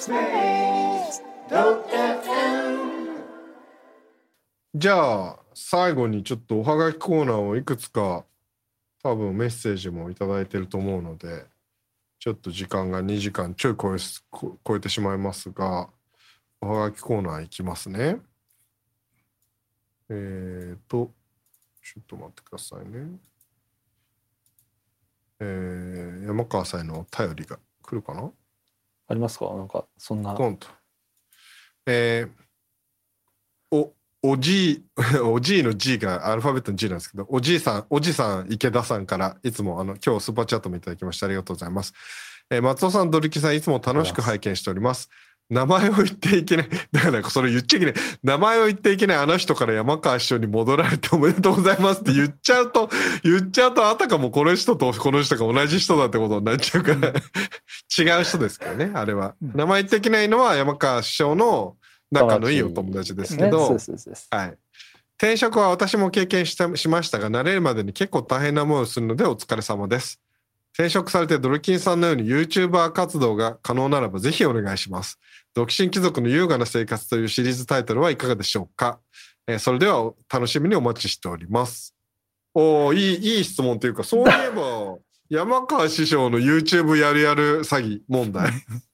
じゃあ最後にちょっとおはがきコーナーをいくつか多分メッセージもいただいてると思うので、ちょっと時間が2時間ちょい超えてしまいますが、おはがきコーナーいきますね。ちょっと待ってくださいね。山川さんへのお便りが来るかな。 ありますか？なんかそんな。 コント。おじいの G がアルファベットの G なんですけど、おじさん池田さんからいつも今日スーパーチャットもいただきましてありがとうございます。松尾さん、ドリキさん、いつも楽しく拝見しております。名前を言っていけない、だからそれ言っちゃいけない、名前を言っていけないあの人から山川師匠に戻られておめでとうございますって言っちゃうとあたかもこの人とこの人が同じ人だってことになっちゃうから違う人ですからね、あれは。名前言っていけないのは山川師匠の仲のいいお友達ですけど、はい。転職は私も経験しましたが、慣れるまでに結構大変な思いをするのでお疲れ様です。転職されてドルキンさんのように YouTuber 活動が可能ならばぜひお願いします。独身貴族の優雅な生活というシリーズタイトルはいかがでしょうか。それでは楽しみにお待ちしております。いい質問というか、そういえば山川師匠の YouTube やる詐欺問題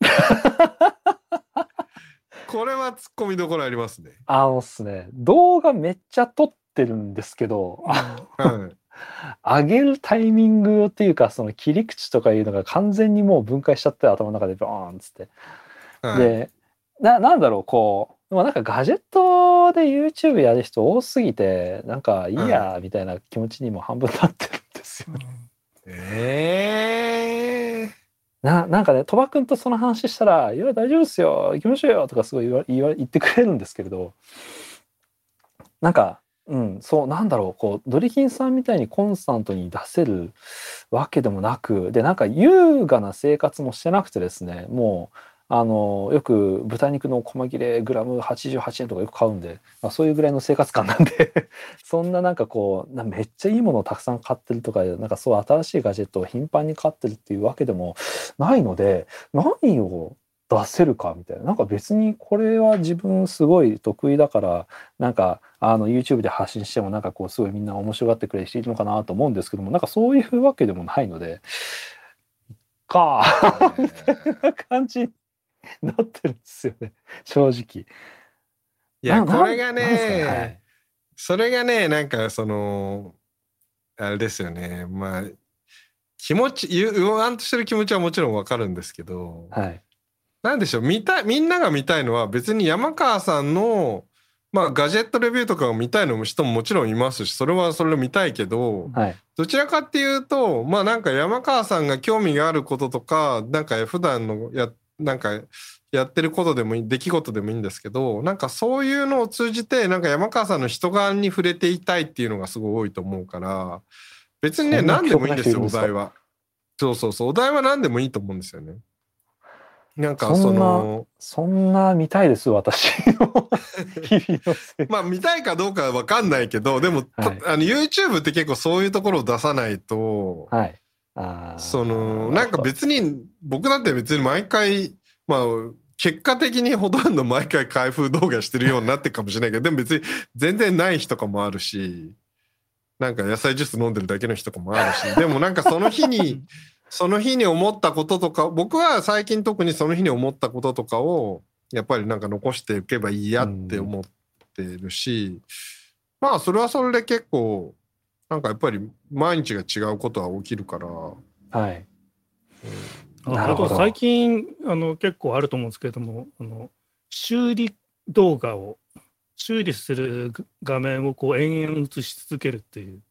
これは突っ込みどころありますね。 っすね、動画めっちゃ撮ってるんですけど、上げるタイミングっていうか、その切り口とかいうのが完全にもう分解しちゃって、頭の中でバーンっつって、でなんだろう、こうなんかガジェットで YouTube やる人多すぎて、なんかいいやみたいな気持ちにも半分なってるんですよね。なんかね、鳥羽くんとその話したら「いや大丈夫ですよ、行きましょうよ」とかすごい言ってくれるんですけれど、なんかそう、なんだろう、こうドリキンさんみたいにコンスタントに出せるわけでもなく、でなんか優雅な生活もしてなくてですね、もうよく豚肉の細切れグラム88円とかよく買うんで、そういうぐらいの生活感なんでそんななんかこうめっちゃいいものをたくさん買ってるとか、なんかそう新しいガジェットを頻繁に買ってるっていうわけでもないので、何を出せるかみたいな、なんか別にこれは自分すごい得意だから、なんかYouTube で発信してもなんかこうすごいみんな面白がってくれる人いるのかなと思うんですけども、なんかそういうわけでもないのでみたいな感じになってるんですよね、正直。 いやこれがね、それがね、なんかそのあれですよね、まあ気持ち言わんとしてる気持ちはもちろんわかるんですけど、なんでしょう、みんなが見たいのは別に山川さんのガジェットレビューとかを見たいのも人ももちろんいますし、それはそれを見たいけど、どちらかっていうとなんか山川さんが興味があることとか、なんか普段のなんかやってることでもいい、出来事でもいいんですけど、なんかそういうのを通じてなんか山川さんの人柄に触れていたいっていうのがすごい多いと思うから、別にね何でもいいんですよ、お題は。そうお題は何でもいいと思うんですよね。なんかそんな見たいです私の日々の生活見たいかどうかは分かんないけど、でも、YouTube って結構そういうところを出さないと、なんか別に僕だって別に毎回結果的にほとんど毎回開封動画してるようになってるかもしれないけど、でも別に全然ない日とかもあるし、なんか野菜ジュース飲んでるだけの日とかもあるし、でもなんかその日に思ったこととか、僕は最近特にその日に思ったこととかをやっぱりなんか残していけばいいやって思ってるし、それはそれで結構なんかやっぱり毎日が違うことは起きるから。 あと最近結構あると思うんですけれども、修理動画を修理する画面をこう延々映し続けるっていう、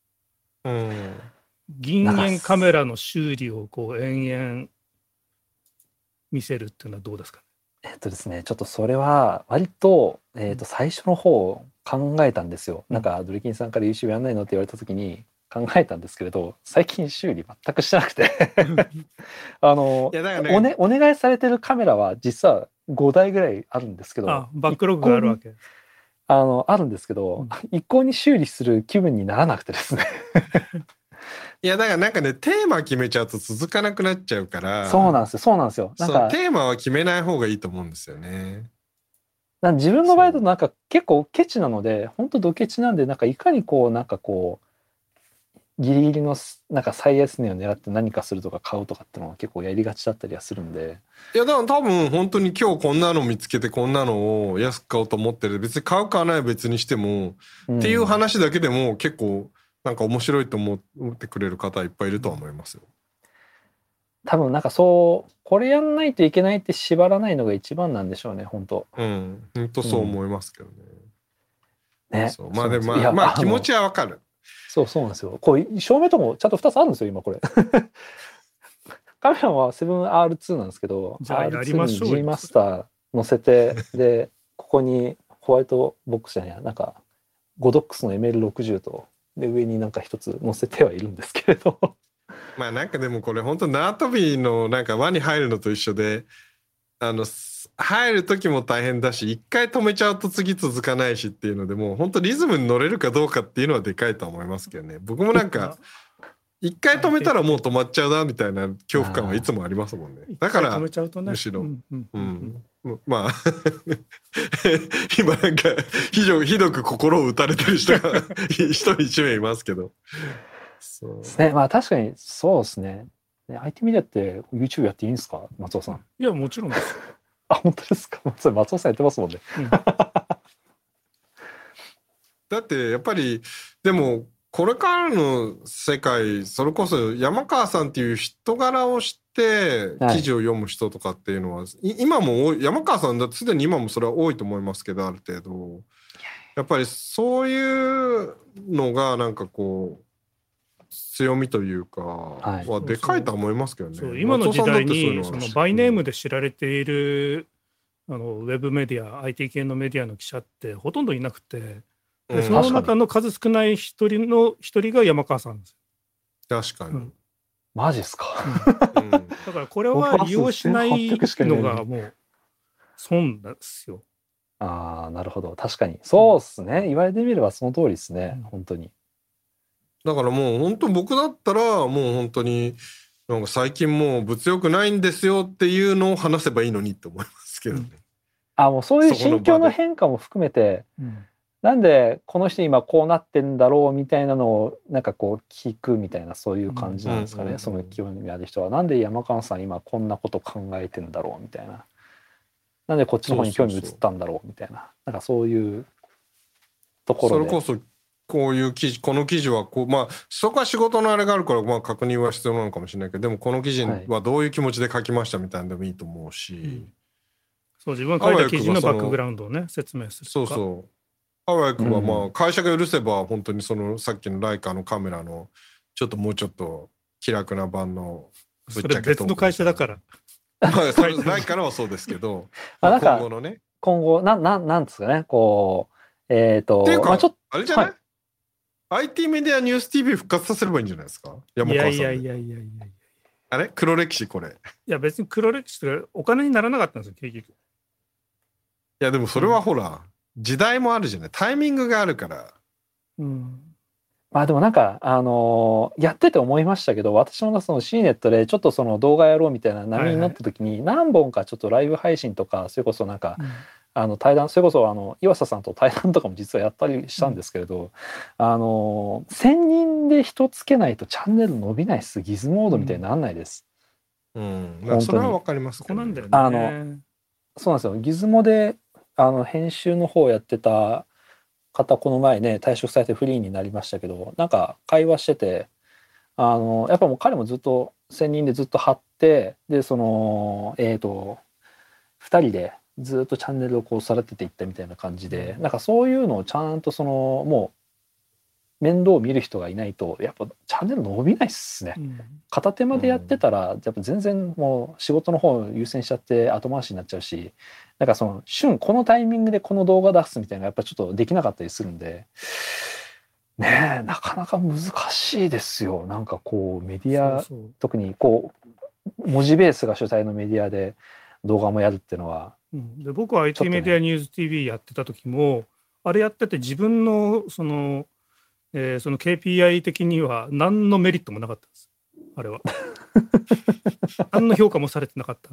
銀塩カメラの修理をこう延々見せるっていうのはどうですかね。 ですね、ちょっとそれは割と、最初の方考えたんですよ。なんかドリキンさんから YouTube やんないのって言われた時に考えたんですけれど、最近修理全くしてなくてお願いされてるカメラは実は5台ぐらいあるんですけど、 バックログがあるわけ。 あるんですけど、一向に修理する気分にならなくてですねいやだからなんかねテーマ決めちゃうと続かなくなっちゃうからそうなんですよそうなんですよ。なんかそうテーマは決めない方がいいと思うんですよね。 自分の場合だとなんか結構ケチなので本当ドケチなんでなんかいかにこうなんかこうギリギリのなんか最安値を狙って何かするとか買うとかってのは結構やりがちだったりはするんで。 いやだから多分本当に今日こんなの見つけてこんなのを安く買おうと思ってる別に買う買わないは別にしても、っていう話だけでも結構なんか面白いと思ってくれる方いっぱいいるとは思いますよ。 多分なんかそうこれやんないといけないって縛らないのが一番なんでしょうね本当。 本当そう思いますけどね。 ね。 そうまあでもまあ気持ちはわかる。 そうなんですよ。こう照明ともちゃんと2つあるんですよ今これ。カメラは 7R2 なんですけど、R2 に G マスター載せてでここにホワイトボックスじゃないなんかゴドックスの ML60 とで上になんか一つ載せてはいるんですけれど。 まあなんかでもこれ本当縄跳びのなんか輪に入るのと一緒で入る時も大変だし一回止めちゃうと次続かないしっていうのでもう本当リズムに乗れるかどうかっていうのはでかいと思いますけどね。僕もなんか一回止めたらもう止まっちゃうなみたいな恐怖感はいつもありますもんね。だからむしろまあ今なんかひどく心を打たれてる人が一名いますけど。 そうですね。まあ確かにそうですね。IT メディアって YouTube やっていいんですか松尾さん。 いやもちろんです。 あ本当ですか。それ松尾さんやってますもんね。 だってやっぱりでもこれからの世界それこそ山川さんっていう人柄を知って記事を読む人とかっていうのは、今も山川さんだってすでに今もそれは多いと思いますけどある程度やっぱりそういうのがなんかこう強みというかはでかいと思いますけどね。 そう今の時代にそのバイネームで知られているウェブメディア IT 系のメディアの記者ってほとんどいなくて。でその中の数少ない一人が山川さんです。 確かに。 マジっすか。 だからこれは利用しないのがもう損なんですよ。 ああなるほど確かにそうっすね。言われてみればその通りですね本当に。 だからもう本当僕だったらもう本当になんか最近もう物欲ないんですよっていうのを話せばいいのにって思いますけどね。 もうそういう心境の変化も含めて。なんでこの人今こうなってんだろうみたいなのをなんかこう聞くみたいなそういう感じなんですかね。その興味ある人はなんで山川さん今こんなこと考えてんだろうみたいな。なんでこっちの方に興味移ったんだろうみたいな。なんかそういうところで。 それこそこういう記事この記事はこうまあそこは仕事のあれがあるからまあ確認は必要なのかもしれないけどでもこの記事はどういう気持ちで書きましたみたいなのでもいいと思うし。 そう自分が書いた記事のバックグラウンドをね説明するとか。 そうあわやくんはまあ会社が許せば本当にそのさっきのライカのカメラのちょっともうちょっと気楽な版のぶっちゃけ別の会社だからまあライカのはそうですけど今後のね今後なんですかねこうっていうか、あれじゃない、IT メディアニュース TV 復活させればいいんじゃないですか山川さんで。いやあれ黒歴史これ。 いや別に黒歴史とかお金にならなかったんですよ結局。いやでもそれはほら、時代もあるじゃないタイミングがあるから。 まあでもなんかやってて思いましたけど私もその C ネットでちょっとその動画やろうみたいな波に乗った時に何本かちょっとライブ配信とかそれこそなんか対談それこそ岩佐さんと対談とかも実はやったりしたんですけれど1000人で人つけないとチャンネル伸びないっすギズモードみたいにならないです。 それはわかります。 ここなんだよね。 そうなんですよ。ギズモで編集の方をやってた方この前ね退職されてフリーになりましたけどなんか会話しててやっぱもう彼もずっと1000人でずっと張ってでその2人でずっとチャンネルをこう育てていったみたいな感じでなんかそういうのをちゃんとそのもう面倒を見る人がいないとやっぱチャンネル伸びないっすね。片手間でやってたらやっぱ全然もう仕事の方を優先しちゃって後回しになっちゃうしなんかそのこのタイミングでこの動画出すみたいなやっぱちょっとできなかったりするんでねえなかなか難しいですよ。なんかこうメディア特にこう文字ベースが主体のメディアで動画もやるっていうのは、 で僕は IT メディアニュース TV やってた時もあれやってて自分のそのその KPI 的には何のメリットもなかったんです。あれは。何の評価もされてなかった。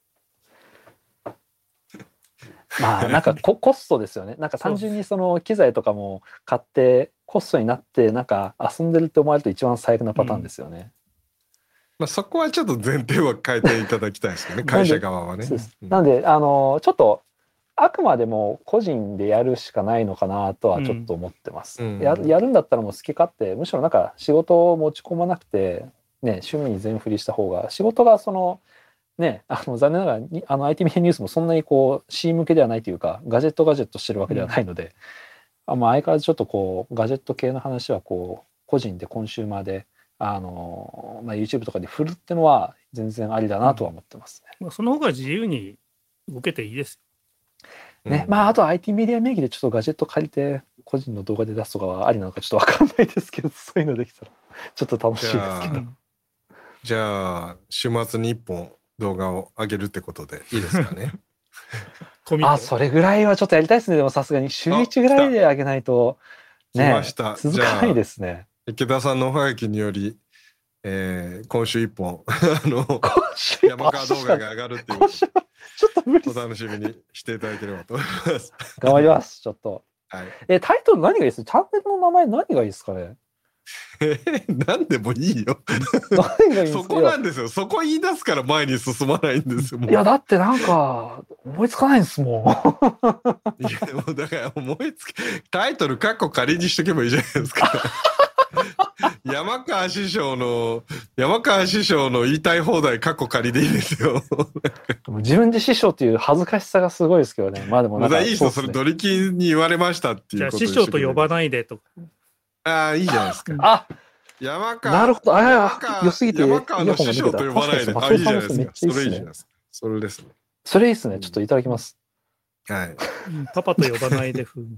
まあなんかコストですよね。なんか単純にその機材とかも買ってコストになってなんか遊んでるって思われると一番最悪なパターンですよね。 まあ、そこはちょっと前提は変えていただきたいですよね会社側はね。 なんでちょっとあくまでも個人でやるしかないのかなとはちょっと思ってます。やるんだったらもう好き勝手、むしろなんか仕事を持ち込まなくてね、趣味に全振りした方が仕事がそのね、残念ながらIT メディアニュースもそんなにこう C 向けではないというかガジェットしてるわけではないので、まあ、相変わらずちょっとこうガジェット系の話はこう個人でコンシューマーでまあ、YouTube とかで振るってのは全然ありだなとは思ってますね。 その方が自由に動けていいですね。まああと IT メディア名義でちょっとガジェット借りて個人の動画で出すとかはありなのかちょっと分かんないですけど、そういうのできたらちょっと楽しいですけど。 じゃあ週末に1本動画を上げるってことでいいですかね。 それぐらいはちょっとやりたいですね。でもさすがに週1ぐらいで上げないとね続かないですね。 池田さんのおはがきにより、今週1本山川動画が上がるっていうちょっと無理です。 お楽しみにしていただければと思います。 頑張りますちょっと。 はい、 タイトル何がいいです？チャンネルの名前何がいいですかね。 何でもいいよ。 何がいいんですか。 そこなんですよ。そこ言い出すから前に進まないんですよ。 いやだってなんか思いつかないんですもん。 いやもうだからタイトル仮にしとけばいいじゃないですか。山川師匠の言いたい放題仮でいいですよ。 自分で師匠っていう恥ずかしさがすごいですけどね。まあでもなんかいい人それドリキンに言われましたっていうことで。 じゃあ師匠と呼ばないでとか。 ああいいじゃないですか。山川なるほど。良すぎて山川の師匠と呼ばないで。あいいじゃないですか。それいいじゃないですか。それですね。 それいいですね。ちょっといただきます。 はい。 パパと呼ばないで風に。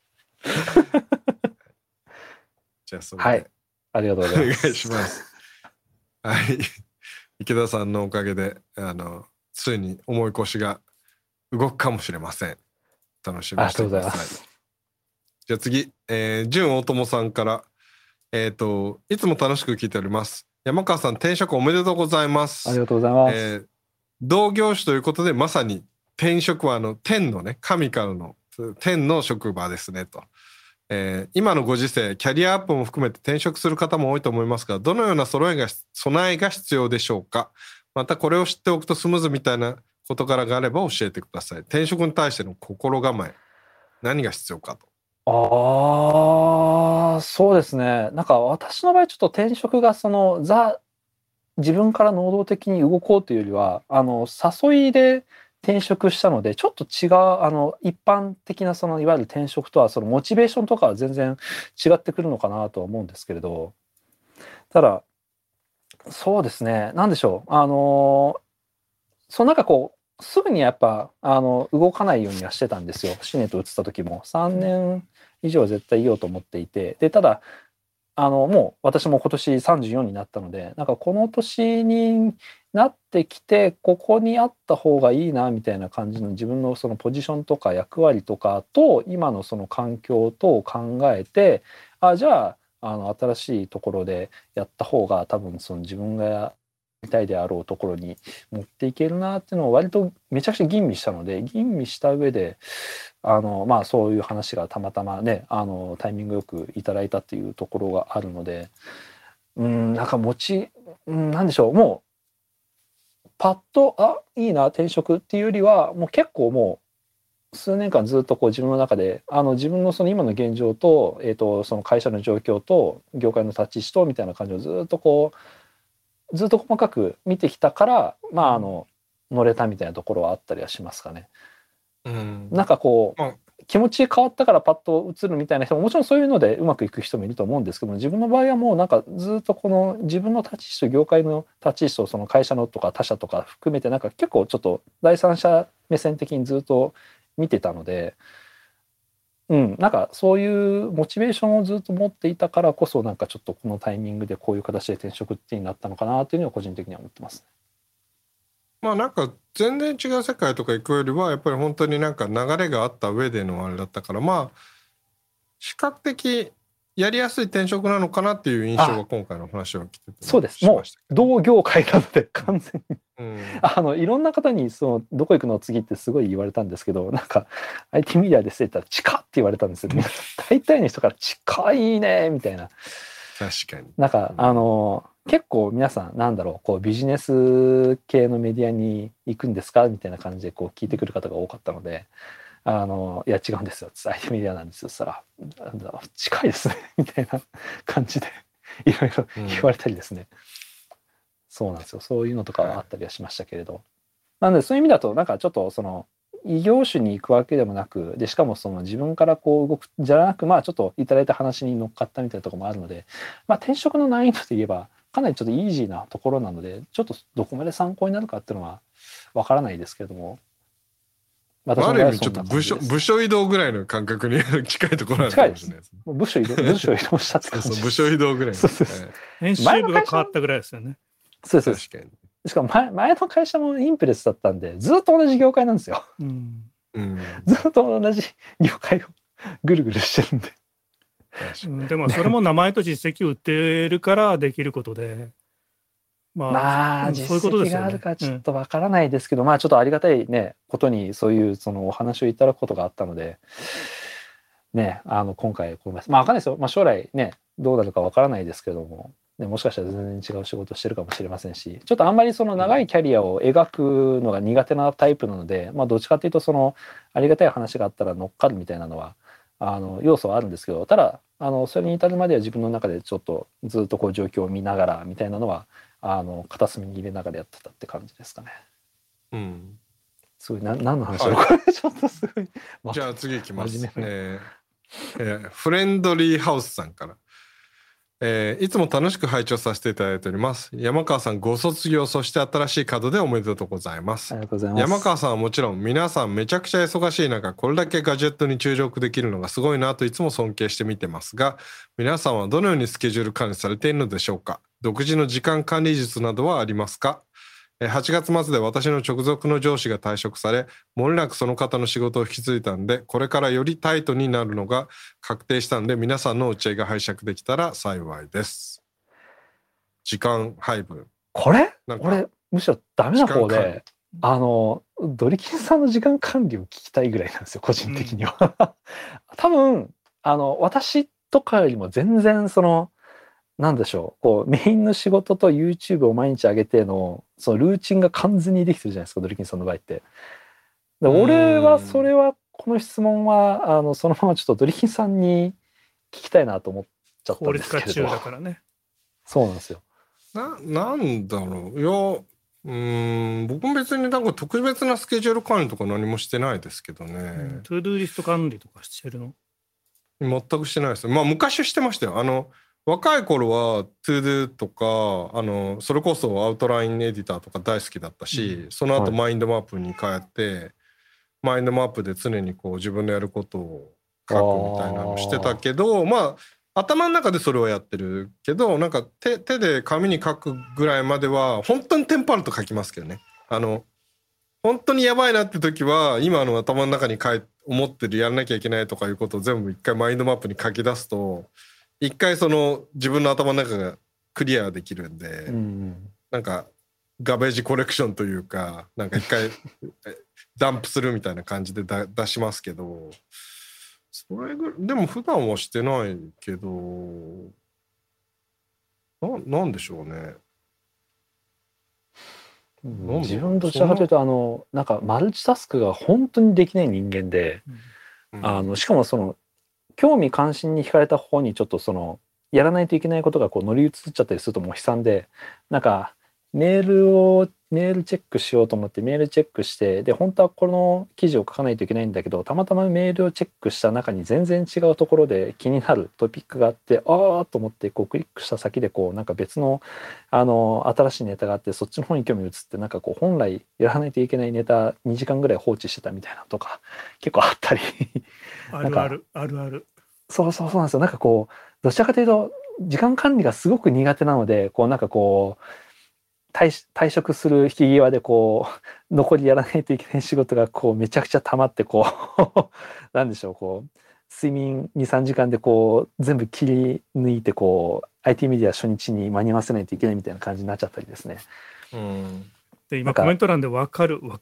じゃあそれはい。ありがとうございます。 お願いします。はい。池田さんのおかげでついに重い腰が動くかもしれません。楽しみにしてください。じゃあ次、純大友さんからいつも楽しく聞いております。山川さん転職おめでとうございます。 ありがとうございます。 同業種ということでまさに転職は天のね神からの天の職場ですねと。今のご時世キャリアアップも含めて転職する方も多いと思いますが、どのような備えが必要でしょうか。またこれを知っておくとスムーズみたいな事柄があれば教えてください。転職に対しての心構え何が必要かと。 そうですね。なんか私の場合ちょっと転職がその自分から能動的に動こうというよりは誘いで転職したのでちょっと違う一般的なそのいわゆる転職とはそのモチベーションとかは全然違ってくるのかなとは思うんですけれど、ただそうですね、なんでしょうなんかこうすぐにやっぱ動かないようにはしてたんですよ。シネと移った時も3年以上絶対いようと思っていて、でただもう私も今年34になったので、なんかこの年になってきてここにあった方がいいなみたいな感じの自分のそのポジションとか役割とかと今のその環境と考えて、じゃあ新しいところでやった方が多分その自分がやりたいであろうところに持っていけるなっていうのを割とめちゃくちゃ吟味したので、吟味した上でまあそういう話がたまたまねタイミングよくいただいたっていうところがあるので、なんかなんでしょう、もうパッといいな転職っていうよりはもう結構もう数年間ずっとこう自分の中で自分のその今の現状と、その会社の状況と業界の立ち位置とみたいな感じをずっと細かく見てきたから乗れたみたいなところはあったりはしますかね。なんか気持ち変わったからパッと移るみたいな人ももちろんそういうのでうまくいく人もいると思うんですけども、自分の場合はもうなんかずっとこの自分の立ち位置と業界の立ち位置とその会社のとか他社とか含めてなんか結構ちょっと第三者目線的にずっと見てたので、なんかそういうモチベーションをずっと持っていたからこそなんかちょっとこのタイミングでこういう形で転職ってになったのかなというのは個人的には思ってます。 なんか全然違う世界とか行くよりはやっぱり本当になんか流れがあった上でのあれだったから、比較的やりやすい転職なのかなっていう印象が今回の話を聞いててそうです。もう同業界なので完全にいろんな方にどこ行くの次ってすごい言われたんですけど、なんか IT メディアですって言ったら近って言われたんですよね。大体の人から近いねみたいな。 確かに。 なんか結構皆さんなんだろう、こうビジネス系のメディアに行くんですかみたいな感じでこう聞いてくる方が多かったので、いや違うんですよ、IT メディアなんですよ、そしたら近いですねみたいな感じでいろいろ言われたりですね、そうなんですよ、そういうのとかはあったりはしましたけれど、なのでそういう意味だとなんかちょっと異業種に行くわけでもなく、でしかも自分からこう動くじゃなく、ちょっといただいた話に乗っかったみたいなところもあるので、転職の難易度で言えばかなりちょっとイージーなところなので、ちょっとどこまで参考になるかっていうのはわからないですけれども、 ある意味ちょっと部署移動ぐらいの感覚に近いところなのかもしれないですね。 部署移動したって感じです。 部署移動ぐらい。 編集部が変わったぐらいですよね。 そうです。確かに。しかも前の会社もインプレスだったんで、ずっと同じ業界なんですよ。ずっと同じ業界をぐるぐるしてるんで。 でもそれも名前と実績を売ってるからできることで。 実績があるかちょっとわからないですけど、ちょっとありがたいねことにそういうお話をいただくことがあったのでね、今回わかんないですよ、将来ねどうなるかわからないですけども、ね、もしかしたら全然違う仕事してるかもしれませんし、ちょっとあんまり長いキャリアを描くのが苦手なタイプなので、どっちかっていうとありがたい話があったら乗っかるみたいなのは要素はあるんですけど、ただそれに至るまでは自分の中でちょっとずっとこう状況を見ながらみたいなのは片隅に入れながらやってたって感じですかね。すごい何の話だろう、これちょっとすごい。 じゃあ次いきます。フレンドリーハウスさんから、いつも楽しく拝聴させていただいております。山川さんご卒業、そして新しい門出おめでとうございます。 ありがとうございます。 山川さんはもちろん皆さんめちゃくちゃ忙しい中、これだけガジェットに注力できるのがすごいなといつも尊敬して見てますが、皆さんはどのようにスケジュール管理されているのでしょうか。独自の時間管理術などはありますか。8月末で私の直属の上司が退職され、もれなくその方の仕事を引き継いだんで、これからよりタイトになるのが確定したんで、皆さんのお知恵が拝借できたら幸いです。時間配分。 俺むしろダメな方で、ドリキンさんの時間管理を聞きたいぐらいなんですよ、個人的には。多分私とかよりも全然なんでしょう、こうメインの仕事と YouTube を毎日上げてのルーチンが完全にできてるじゃないですか、ドリキンさんの場合って。で俺はこの質問はそのままちょっとドリキンさんに聞きたいなと思っちゃったんですけど。 法律家中だからね。 そうなんですよ。 なんだろう、いや僕も別になんか特別なスケジュール管理とか何もしてないですけどね。 トゥードゥーリスト管理とかしてるの？ 全くしてないです。昔してましたよ。若い頃は ToDo とかそれこそアウトラインエディターとか大好きだったし、その後マインドマップに変えて、マインドマップで常にこう自分のやることを書くみたいなのをしてたけど、頭の中でそれをやってるけど、なんか手で紙に書くぐらいまでは本当にテンパると書きますけどね。本当にやばいなって時は今の頭の中に思ってるやらなきゃいけないとかいうことを全部一回マインドマップに書き出すと、一回自分の頭の中がクリアできるんで、なんかガベージコレクションというか、なんか一回ダンプするみたいな感じで出しますけど、それぐらいでも普段はしてないけど、なんでしょうね。 自分どちらかというとなんかマルチタスクが本当にできない人間で、しかも興味関心に惹かれた方にちょっとやらないといけないことがこう乗り移っちゃったりするともう悲惨で、なんかメールチェックしようと思ってメールチェックして、で本当はこの記事を書かないといけないんだけど、たまたまメールをチェックした中に全然違うところで気になるトピックがあって、ああと思ってこうクリックした先でこうなんか別の新しいネタがあって、そっちの方に興味移って、なんかこう本来やらないといけないネタ2時間ぐらい放置してたみたいなとか結構あったりあるあるあるある。 そうなんですよ。なんかこうどちらかというと時間管理がすごく苦手なので、こうなんかこう退職する引き際でこう残りやらないといけない仕事がこうめちゃくちゃ溜まって、こうなんでしょう、こう睡眠 2,3 時間でこう全部切り抜いてこう IT メディア初日に間に合わせないといけないみたいな感じになっちゃったりですね。 で今コメント欄で分かるって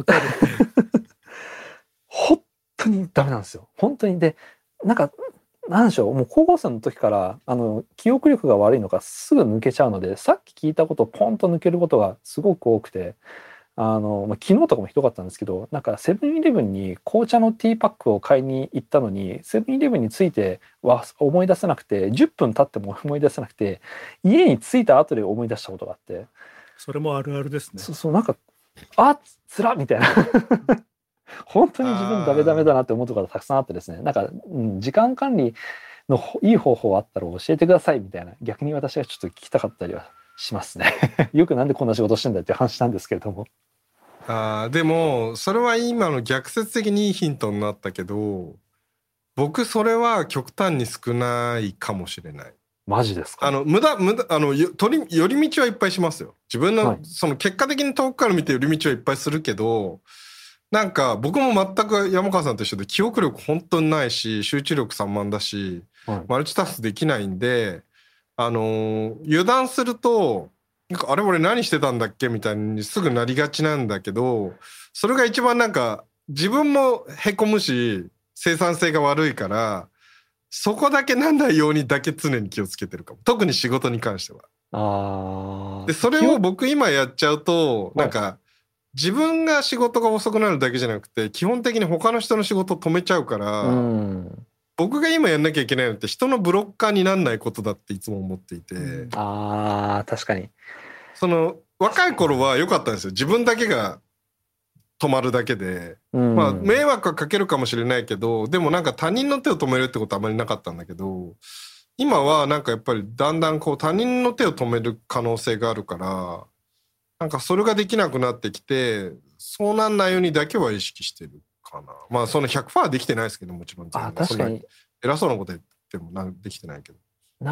本当にダメなんですよ。本当に。でなんでしょう、もう高校生の時から記憶力が悪いのかすぐ抜けちゃうので、さっき聞いたことをポンと抜けることがすごく多くて、昨日とかもひどかったんですけど、セブンイレブンに紅茶のティーパックを買いに行ったのに、セブンイレブンについては思い出せなくて、10分経っても思い出せなくて、家に着いた後で思い出したことがあって。 それもあるあるですね。 つらみたいな本当に自分ダメダメだなって思うところがたくさんあってですね、時間管理のいい方法あったら教えてくださいみたいな、逆に私がちょっと聞きたかったりはしますねよくなんでこんな仕事してんだっていう話なんですけれども。 でもそれは今の逆説的にいいヒントになったけど、僕それは極端に少ないかもしれない。 マジですか？ 無駄寄り道はいっぱいしますよ。自分の、その結果的に遠くから見て寄り道はいっぱいするけど、僕も全く山川さんと一緒で記憶力本当にないし、集中力散漫だし、マルチタスクできないんで、油断するとあれ俺何してたんだっけみたいにすぐなりがちなんだけど、それが一番自分もへこむし生産性が悪いから、そこだけなんないようにだけ常に気をつけてるかも。特に仕事に関しては。でそれを僕今やっちゃうと自分が仕事が遅くなるだけじゃなくて、基本的に他の人の仕事を止めちゃうから、僕が今やんなきゃいけないのって人のブロッカーになんないことだっていつも思っていて。 確かに。 若い頃は良かったんですよ。自分だけが止まるだけで、迷惑はかけるかもしれないけど、でも他人の手を止めるってことはあまりなかったんだけど、今はやっぱりだんだん他人の手を止める可能性があるから、それができなくなってきて、そうなんないようにだけは意識してるかな。その 100% できてないですけど、もちろん確かに偉そうなこと言ってもできてないけど。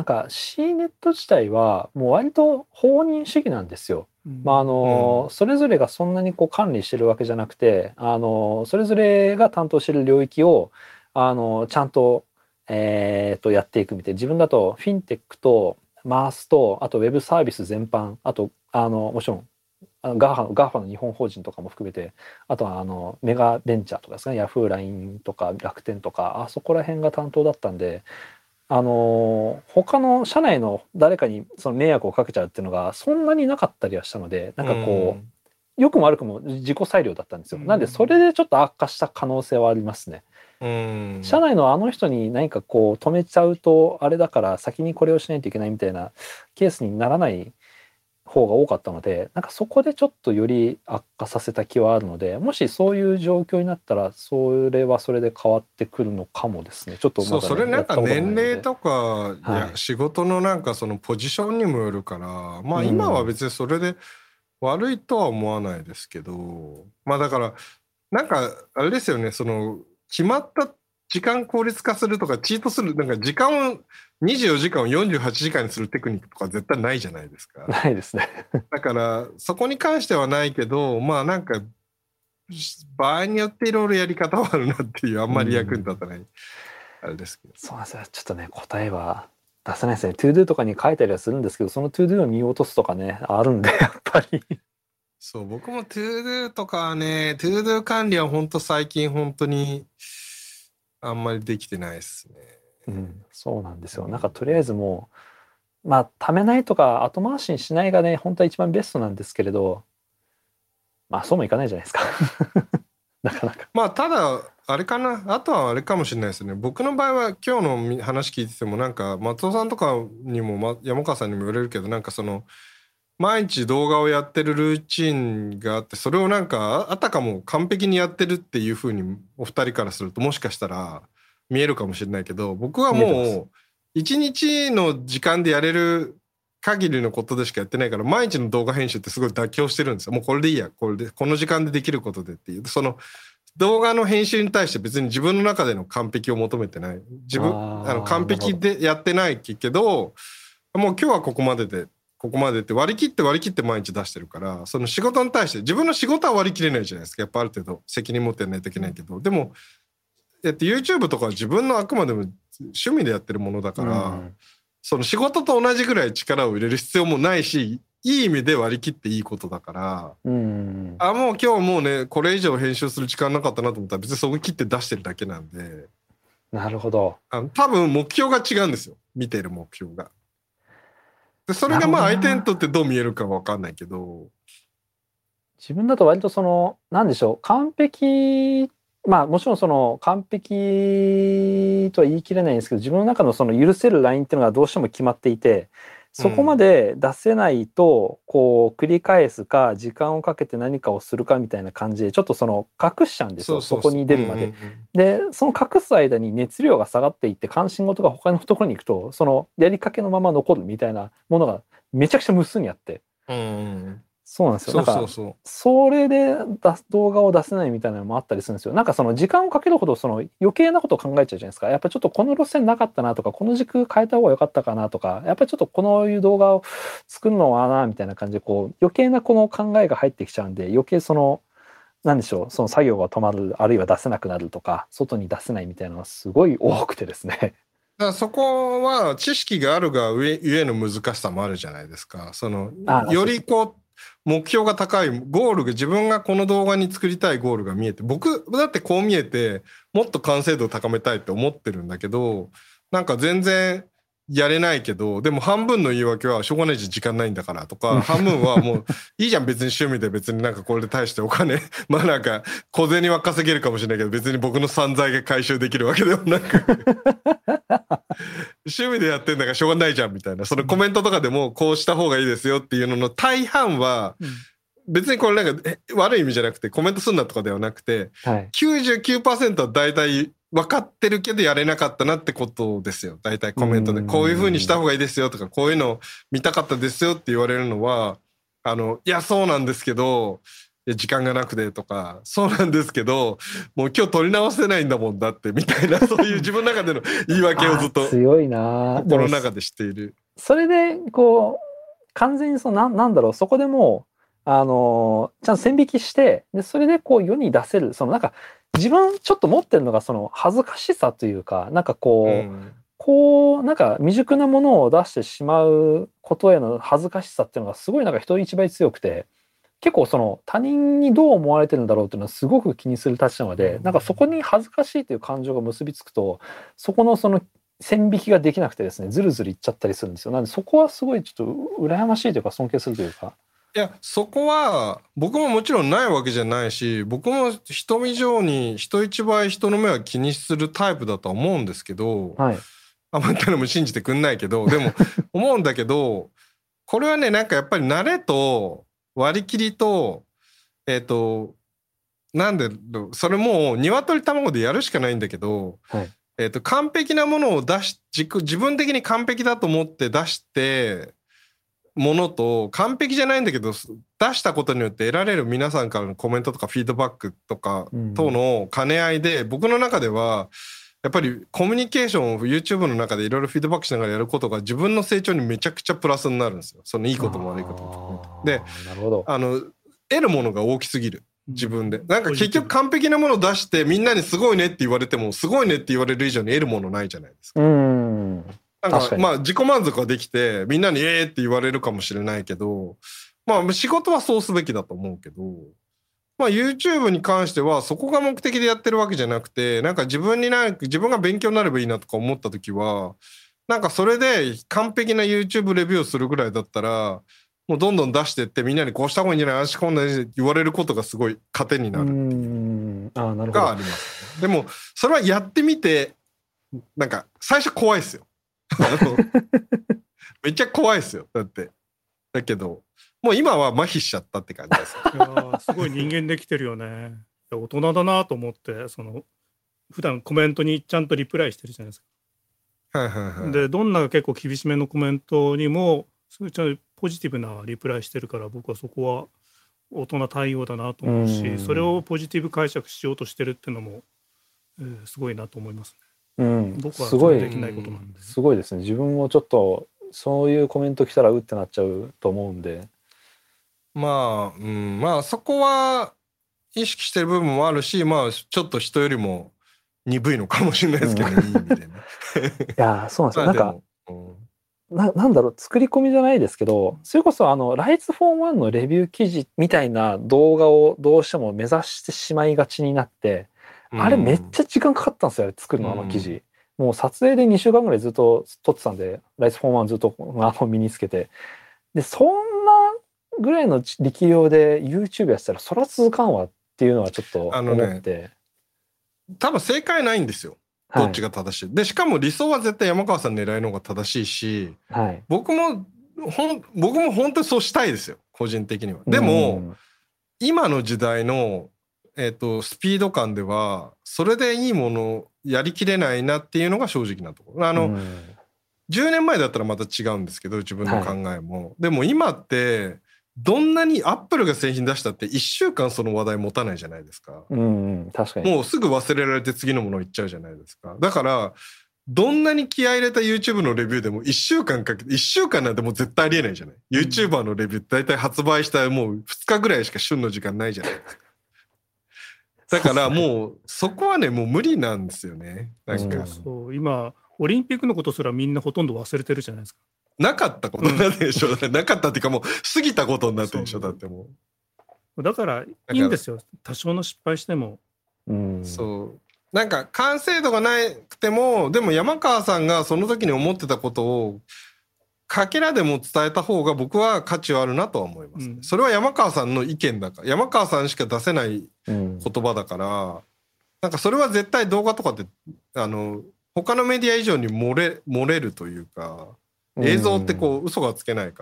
C ネット自体はもう割と放任主義なんですよ。それぞれがそんなに管理してるわけじゃなくて、それぞれが担当してる領域をちゃんとやっていくみたいな。自分だとフィンテックとマースと、あとウェブサービス全般、あともちろんGAFA の日本法人とかも含めて、あとはメガベンチャーとかですね、ヤフー、LINE とか楽天とか、そこら辺が担当だったんで、他の社内の誰かにその迷惑をかけちゃうっていうのがそんなになかったりはしたので、良くも悪くも自己裁量だったんですよ。なんでそれでちょっと悪化した可能性はありますね。社内の人に何か止めちゃうとあれだから先にこれをしないといけないみたいなケースにならない方が多かったので、そこでちょっとより悪化させた気はあるので、もしそういう状況になったらそれはそれで変わってくるのかもですね。ちょっとそれ年齢とか、仕事のそのポジションにもよるから、今は別にそれで悪いとは思わないですけど、だからあれですよね、その決まった時間効率化するとかチートする、時間を24時間を48時間にするテクニックとか絶対ないじゃないですか。 ないですねだからそこに関してはないけど、場合によっていろいろやり方はあるなっていう、あんまり役に立たないあれですけど。 そうなんですよ。ちょっとね、答えは出せないですね。トゥードゥとかに書いたりはするんですけど、そのトゥードゥを見落とすとかね、あるんでやっぱり。 そう、僕もトゥードゥとかはね、トゥードゥ管理は本当最近本当にあんまりできてないですね。 そうなんですよ。とりあえずもうためないとか後回しにしないがね、本当は一番ベストなんですけれど、そうもいかないじゃないですかなかなか。 ただあれかな、あとはあれかもしれないですね。僕の場合は今日の話聞いてても松尾さんとかにも山川さんにも言われるけど、その毎日動画をやってるルーチンがあって、それをあたかも完璧にやってるっていう風にお二人からするともしかしたら見えるかもしれないけど、僕はもう一日の時間でやれる限りのことでしかやってないから、毎日の動画編集ってすごい妥協してるんですよ。もうこれでいいや、この時間でできることでっていう、その動画の編集に対して別に自分の中での完璧を求めてない、完璧でやってないけど、もう今日はここまでって割り切って毎日出してるから、その仕事に対して自分の仕事は割り切れないじゃないですか。やっぱある程度責任持ってやらないといけないけど、でも YouTube とかは自分のあくまでも趣味でやってるものだから、その仕事と同じぐらい力を入れる必要もないし、いい意味で割り切っていいことだから、もう今日もうねこれ以上編集する時間なかったなと思ったら別にそこ切って出してるだけなんで。 なるほど。 多分目標が違うんですよ、見てる目標が。でそれがまあ相手にとってどう見えるかわかんないけど、 自分だと割とその何でしょう、完璧、まあもちろんその完璧とは言い切れないんですけど、自分の中のその許せるラインっていうのがどうしても決まっていて、そこまで出せないとこう繰り返すか時間をかけて何かをするかみたいな感じでちょっとその隠しちゃうんですよ、そこに出るまで。でその隠す間に熱量が下がっていって関心事が他のところに行くとそのやりかけのまま残るみたいなものがめちゃくちゃ無数にあって、そうなんですよ。なんかそれで動画を出せないみたいなのもあったりするんですよ。なんかその時間をかけるほどその余計なことを考えちゃうじゃないですか。やっぱちょっとこの路線なかったなとか、この軸変えた方が良かったかなとか、やっぱりちょっとこのいう動画を作るのはなみたいな感じでこう余計なこの考えが入ってきちゃうんで、余計そのなんでしょう、その作業が止まる、あるいは出せなくなるとか外に出せないみたいなのがすごい多くてですね。 だからそこは知識があるがゆえの難しさもあるじゃないですか。そのよりこう目標が高いゴールが、自分がこの動画に作りたいゴールが見えて、僕だってこう見えてもっと完成度を高めたいって思ってるんだけど、なんか全然やれないけど、でも半分の言い訳はしょうがないし時間ないんだからとか、半分はもういいじゃん別に趣味で別になんかこれで対してお金まあなんか小銭は稼げるかもしれないけど別に僕の散財が回収できるわけでもなく趣味でやってんだからしょうがないじゃんみたいな、そのコメントとかでもこうした方がいいですよっていうのの大半は別にこれなんか悪い意味じゃなくてコメントすんなとかではなくて、99% は大体分かってるけどやれなかったなってことですよ。大体コメントでこういう風にした方がいいですよとか、こういうの見たかったですよって言われるのは、いやそうなんですけど時間がなくてとか、そうなんですけどもう今日撮り直せないんだもんだってみたいな、そういう自分の中での言い訳をずっと強いな、 心の中でしている。 それでこう完全にそのなんだろう、そこでもちゃんと線引きして、でそれでこう世に出せる、そのなんか自分ちょっと持ってるのがその恥ずかしさというか、なんかこう、こうなんか未熟なものを出してしまうことへの恥ずかしさっていうのがすごいなんか人一倍強くて、結構その他人にどう思われてるんだろうっていうのはすごく気にするたちなので、なんかそこに恥ずかしいという感情が結びつくと、そこのその線引きができなくてですね、ずるずるいっちゃったりするんですよ。なのでそこはすごいちょっと羨ましいというか尊敬するというか。 いやそこは僕ももちろんないわけじゃないし、僕も人以上に人一倍人の目は気にするタイプだとは思うんですけど、あんまり誰も信じてくんないけど、でも思うんだけど、これはねなんかやっぱり慣れと割り切りとなんでそれもう鶏卵でやるしかないんだけど、完璧なものを自分的に完璧だと思って出してものと、完璧じゃないんだけど出したことによって得られる皆さんからのコメントとかフィードバックとかとの兼ね合いで、僕の中ではやっぱりコミュニケーションを YouTube の中でいろいろフィードバックしながらやることが自分の成長にめちゃくちゃプラスになるんですよ。そのいいことも悪いこともで、得るものが大きすぎる。自分でなんか結局完璧なものを出してみんなにすごいねって言われても、すごいねって言われる以上に得るものないじゃないですか。なんかまあ自己満足はできてみんなにって言われるかもしれないけど、まあ仕事はそうすべきだと思うけど、まあ YouTube に関してはそこが目的でやってるわけじゃなくて、なんか自分が勉強になればいいなとか思った時は、なんかそれで完璧な YouTube レビューをするぐらいだったらもうどんどん出してってみんなにこうした方がいいんじゃない、ああした方がいいんじゃないって言われることがすごい糧になるっていうがあります。でもそれはやってみてなんか最初怖いですよめっちゃ怖いですよ。だけどもう今は麻痺しちゃったって感じです。 いやすごい人間できてるよね。大人だなと思って、その普段コメントにちゃんとリプライしてるじゃないですか。でどんな結構厳しめのコメントにもそういうポジティブなリプライしてるから、僕はそこは大人対応だなと思うし、それをポジティブ解釈しようとしてるっていうのも、すごいなと思いますね。僕はそれできないことなんで。 すごいですね。自分もちょっとそういうコメント来たらうってなっちゃうと思うんで、 まあそこは意識してる部分もあるし、まあちょっと人よりも鈍いのかもしれないですけど、いい意味でね。 いやそうなんですよ。なんか、なんだろう、作り込みじゃないですけど、それこそライツフォー1のレビュー記事みたいな動画をどうしても目指してしまいがちになって、あれめっちゃ時間かかったんですよ、作るの、記事。もう撮影で2週間ぐらいずっと撮ってたんで、ライツフォー1ずっと身につけて。で、そんなぐらいの力量で YouTube やってたら、そら続かんわっていうのはちょっと思って。 多分正解ないんですよ。どっちが正しい。で、しかも理想は絶対山川さん狙いの方が正しいし、僕も本当にそうしたいですよ、個人的には。でも、今の時代の、スピード感では、それでいいものをやりきれないなっていうのが正直なところ。10年前だったらまた違うんですけど、自分の考えも。でも今って、どんなにアップルが製品出したって1週間その話題持たないじゃないですか。 確かに。 もうすぐ忘れられて次のものいっちゃうじゃないですか。だから、どんなに気合い入れた YouTube のレビューでも1週間かけて、1週間なんてもう絶対ありえないじゃない。YouTuber のレビューって大体発売したもう2日ぐらいしか旬の時間ないじゃないですか。だからもうそこはね、もう無理なんですよね。なんか。 そう、今、オリンピックのことすらみんなほとんど忘れてるじゃないですか。 なかったことになってるでしょ。なかったっていうかもう過ぎたことになってるでしょ。だってもう。だからいいんですよ。多少の失敗しても。 そう。なんか完成度がなくても、でも山川さんがその時に思ってたことをかけらでも伝えた方が僕は価値はあるなとは思います、ね。それは山川さんの意見だから、山川さんしか出せない言葉だから、なんかそれは絶対動画とかって他のメディア以上に漏れるというか、映像ってこう嘘がつけないから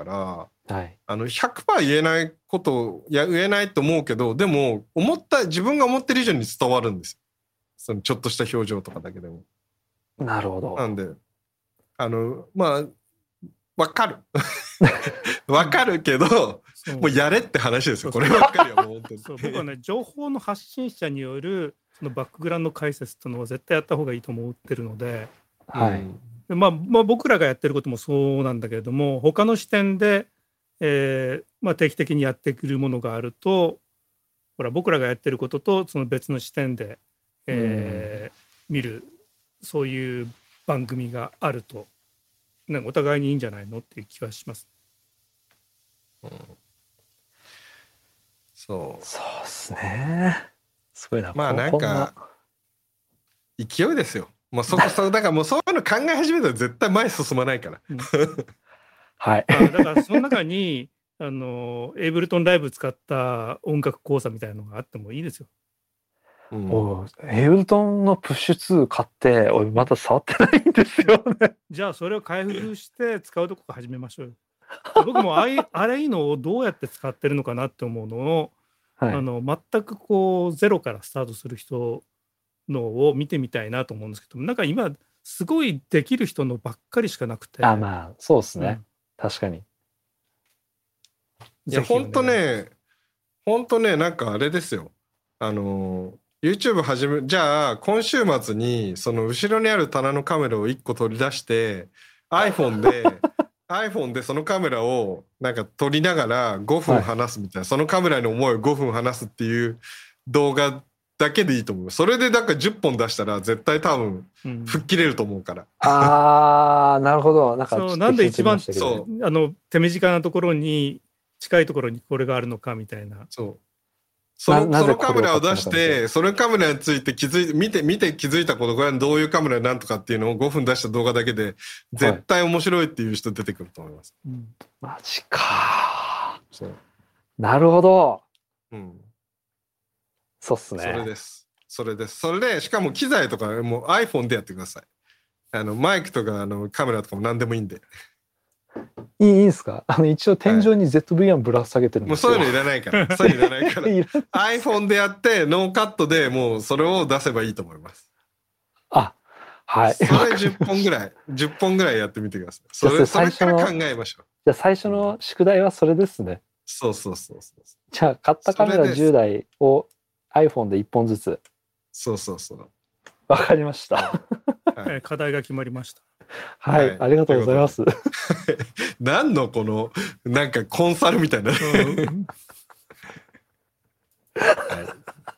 、100% 言えないこと言えないと思うけど、でも自分が思ってる以上に伝わるんですよ。そのちょっとした表情とかだけでも。 なるほど。 なんでまあわかるわかるけど、もうやれって話ですよ。こればっかりはもう本当に。 僕はね、情報の発信者によるそのバックグラウンド解説っていうのは絶対やった方がいいと思ってるので、まあ僕らがやってることもそうなんだけれども、他の視点で、定期的にやってくるものがあると、ほら僕らがやってることとその別の視点で、見るそういう番組があると、なんかお互いにいいんじゃないのっていう気がします。 そうですね。すごいな。 まあなんか勢いですよ。もうだからもうそういうの考え始めたら絶対前進まないから。 はい。 だからその中にエイブルトンライブ使った音楽講座みたいなのがあってもいいですよ。 エイブルトンのプッシュ2買って俺まだ触ってないんですよね。 じゃあそれを開封して使うとこから始めましょうよ。僕もあれいいのをどうやって使ってるのかなって思うのを、全くこうゼロからスタートする人のを見てみたいなと思うんですけど、なんか今すごいできる人のばっかりしかなくて。 まあそうですね、確かに。 いや本当ねなんかあれですよ。YouTube じゃあ今週末にその後ろにある棚のカメラを1個取り出してiPhone でそのカメラをなんか撮りながら5分話すみたいな、そのカメラの思いを5分話すっていう動画だけでいいと思う。それでなんか10本出したら絶対多分吹っ切れると思うから。 なるほど。 なんで一番手短なところに近いところにこれがあるのかみたいな。 そのカメラを出して、そのカメラについて見て気づいたこと、これはどういうカメラなんとかっていうのを5分出した動画だけで、絶対面白いっていう人出てくると思います。 マジか。なるほど。そうっすね。 それで、しかも機材とかもう iPhone でやってください。マイクとかカメラとかも何でもいいんで。 いいんですか？一応天井に ZV-1 ぶら下げてるんですよ。 もうそういうのいらないから。iPhone でやってノーカットでもうそれを出せばいいと思います。 はい。 それ10本ぐらいやってみてください。それから考えましょう。 じゃあ最初の宿題はそれですね。 そう。 じゃあ買ったカメラ10台を iPhone で1本ずつ。 そう。 わかりました。 課題が決まりました。 はい、ありがとうございます。 何のこのなんかコンサルみたいな。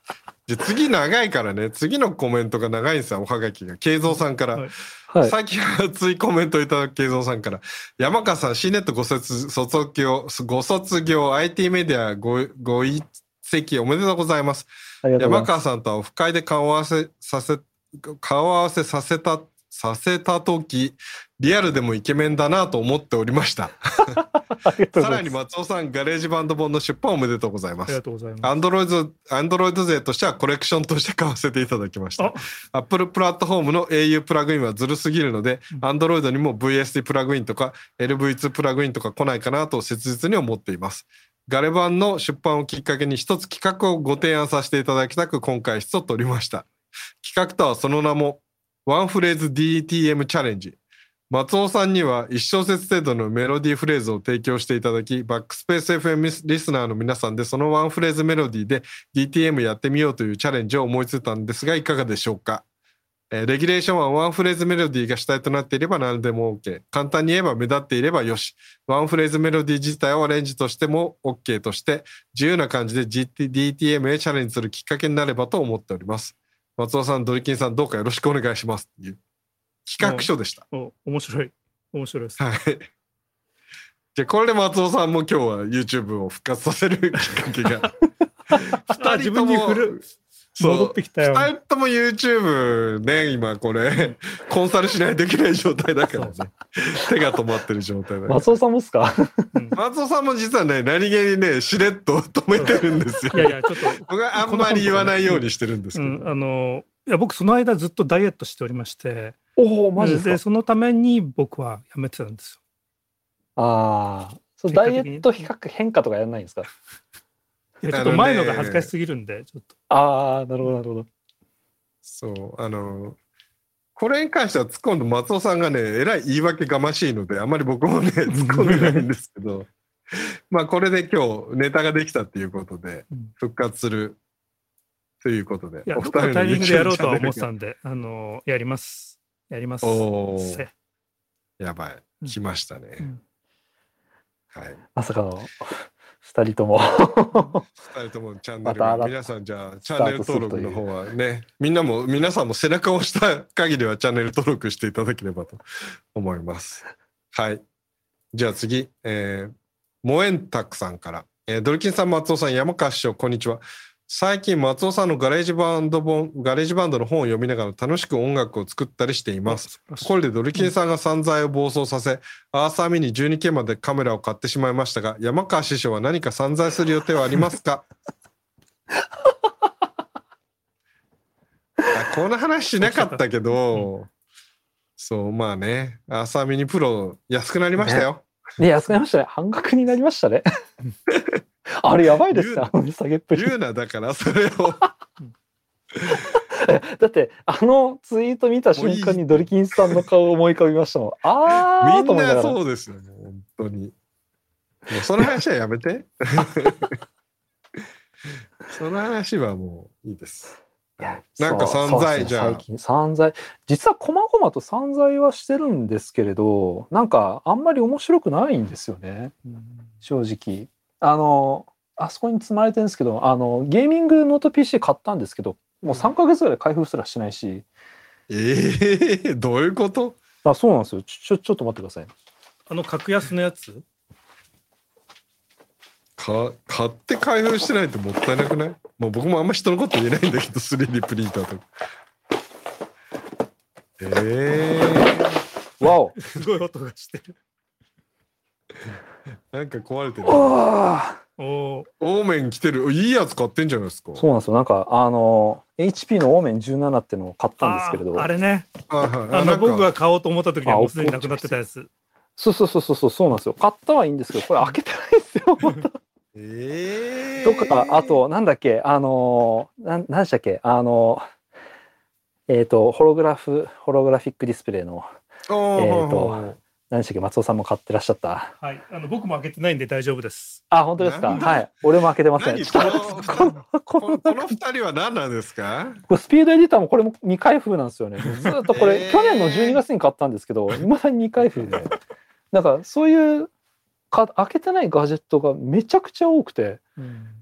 じゃ次長いからね、次のコメントが長いんですよ、おはがきが。慶三さんから。 はい、 最近熱いコメントいただく慶三さんから。山川さん、C ネットご卒業、IT メディアご移籍おめでとうございます。山川さんとはオフ会で顔合わせさせた時、リアルでもイケメンだなと思っておりました。さらに松尾さん、ガレージバンド本の出版おめでとうございます。 ありがとうございます。 アンドロイド勢としてはコレクションとして買わせていただきました。Apple プラットフォームの au プラグインはずるすぎるので、アンドロイドにも VST プラグインとか LV2 プラグインとか来ないかなと切実に思っています。ガレ版の出版をきっかけに一つ企画をご提案させていただきたく今回質を取りました。企画とはその名もワンフレーズ DTM チャレンジ。松尾さんには1小節程度のメロディーフレーズを提供していただき、バックスペース FM リスナーの皆さんでそのワンフレーズメロディーで DTM やってみようというチャレンジを思いついたんですがいかがでしょうか。レギュレーションはワンフレーズメロディーが主体となっていれば何でも OK。簡単に言えば目立っていればよし。ワンフレーズメロディー自体をアレンジとしても OK として自由な感じで DTM へチャレンジするきっかけになればと思っております。松尾さん、ドリキンさんどうかよろしくお願いしますっていう企画書でした。 面白いです。 はい。じゃあこれで松尾さんも今日は YouTube を復活させるきっかけが 2人とも戻ってきたよ。 2人とも YouTube ね、今これコンサルしないといけない状態だからね。手が止まってる状態だから。 松尾さんもっすか？ 松尾さんも実はね、何気にね、しれっと止めてるんですよ。 いやちょっと僕はあんまり言わないようにしてるんですけど。 いや僕その間ずっとダイエットしておりまして、 マジですか？ でそのために僕はやめてたんですよ。 そうダイエット比較変化とかやらないんですか？ いやちょっと前のが恥ずかしすぎるんでちょっと。 なるほど。 そうこれに関しては突っ込んで松尾さんがねえらい言い訳がましいのであんまり僕もね突っ込んでないんですけどまあこれで今日ネタができたっていうことで復活するということで、 いやどこのタイミングでやろうとは思ってたんでやります。 やばい来ましたね。はい。 まさかの2人ともチャンネル、皆さんじゃあチャンネル登録の方はね、皆さんも背中を押した限りはチャンネル登録していただければと思います。はい。じゃあ次、モエンタクさんから、ドルキンさん、松尾さん、山川師匠、こんにちは。最近松尾さんのガレージバンドの本を読みながら楽しく音楽を作ったりしています。これでドリキンさんが散財を暴走させ、アーサーミニ 12K までカメラを買ってしまいましたが、山川師匠は何か散財する予定はありますか？この話しなかったけど、そうまあね、アーサーミニプロ安くなりましたよ。 ね、安くなりましたね。半額になりましたね。あれやばいですよ、下げっぷり。 言うな、だからそれを。 だってツイート見た瞬間にドリキンさんの顔を思い浮かびましたもん。 みんなそうですよね、本当に。もうその話はやめて。その話はもういいです。なんか散財じゃあ。 最近散財、実はこまごまと散財はしてるんですけれど、なんかあんまり面白くないんですよね、正直。あそこに積まれてるんですけど、ゲーミングノート PC 買ったんですけど、もう3ヶ月ぐらい開封すらしないし。 どういうこと？ そうなんですよ。ちょっと待ってください。 格安のやつ買って開封してないってもったいなくない？もう僕もあんま人のこと言えないんだけど 3D プリンターとか。 わおすごい音がしてる。 なんか壊れてる。 オーメン来てる。いいやつ買ってんじゃないですか。 そうなんですよ。なんかHP のオーメン17ってのを買ったんですけれど、 あれね、僕が買おうと思った時にはもうすでになくなってたやつ。 そうなんですよ。買ったはいいんですけど、これ開けてないですよ。またとか、あとなんだっけ、何でしたっけ、ホログラフィックディスプレイの何でしたっけ、松尾さんも買ってらっしゃった。 はい、僕も開けてないんで大丈夫です。 本当ですか？はい、俺も開けてません。 この2人は何なんですか？ スピードエディターもこれも未開封なんですよね。ずっとこれ、去年の12月に買ったんですけど、いまだに未開封で。なんかそういう開けてないガジェットがめちゃくちゃ多くて、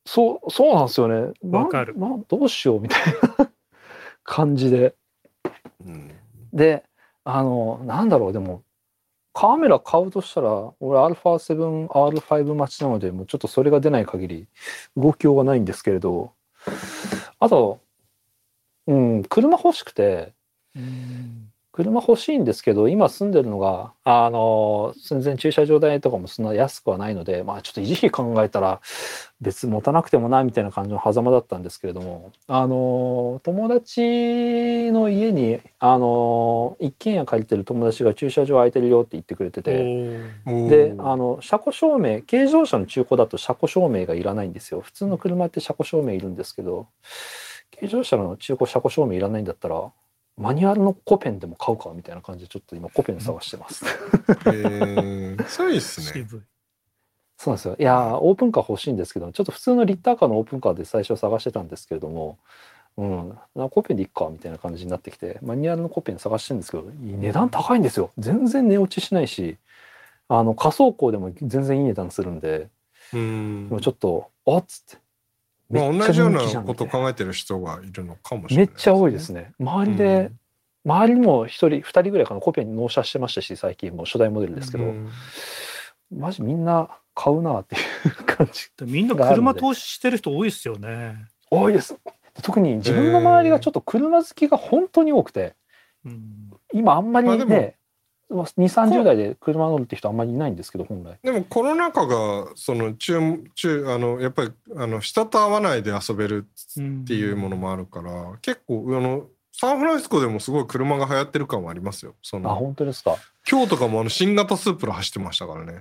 そうなんですよね。 わかる。 どうしようみたいな感じで。で、なんだろう、でも、カメラ買うとしたら、俺 α7、R5 待ちなので、もうちょっとそれが出ない限り動きようがないんですけれど、あと、車欲しくて、車欲しいんですけど、今住んでるのが、全然駐車場代とかもそんな安くはないので、まあちょっと維持費考えたら別に持たなくてもなみたいな感じの狭間だったんですけれども、友達の家に一軒家借りてる友達が駐車場空いてるよって言ってくれてて、で車庫証明、軽自動車の中古だと車庫証明がいらないんですよ。普通の車って車庫証明いるんですけど、軽自動車の中古車庫証明いらないんだったらマニュアルのコペンでも買うかみたいな感じでちょっと今コペン探してます。 そういいっすね。 そうなんですよ。いやオープンカー欲しいんですけど、ちょっと普通のリッターカーのオープンカーで最初探してたんですけれども、コペンでいっかみたいな感じになってきて、マニュアルのコペン探してるんですけど、値段高いんですよ。全然値落ちしないし、仮想庫でも全然いい値段するんで、もうちょっとっつって。 同じようなことを考えてる人がいるのかもしれない、 めっちゃ多いですね。周りにも1人2人ぐらいかな、コペンに納車してましたし、最近もう初代モデルですけど、マジみんな買うなっていう感じ。 みんな車投資してる人多いですよね。 多いです。特に自分の周りがちょっと車好きが本当に多くて、今あんまりね、2、30代で車乗るって人あんまりいないんですけど、本来。 でもコロナ禍がそのやっぱり人と会わないで遊べるっていうものもあるから、結構サンフランシスコでもすごい車が流行ってる感はありますよ。 本当ですか。 今日とかも新型スープラ走ってましたからね。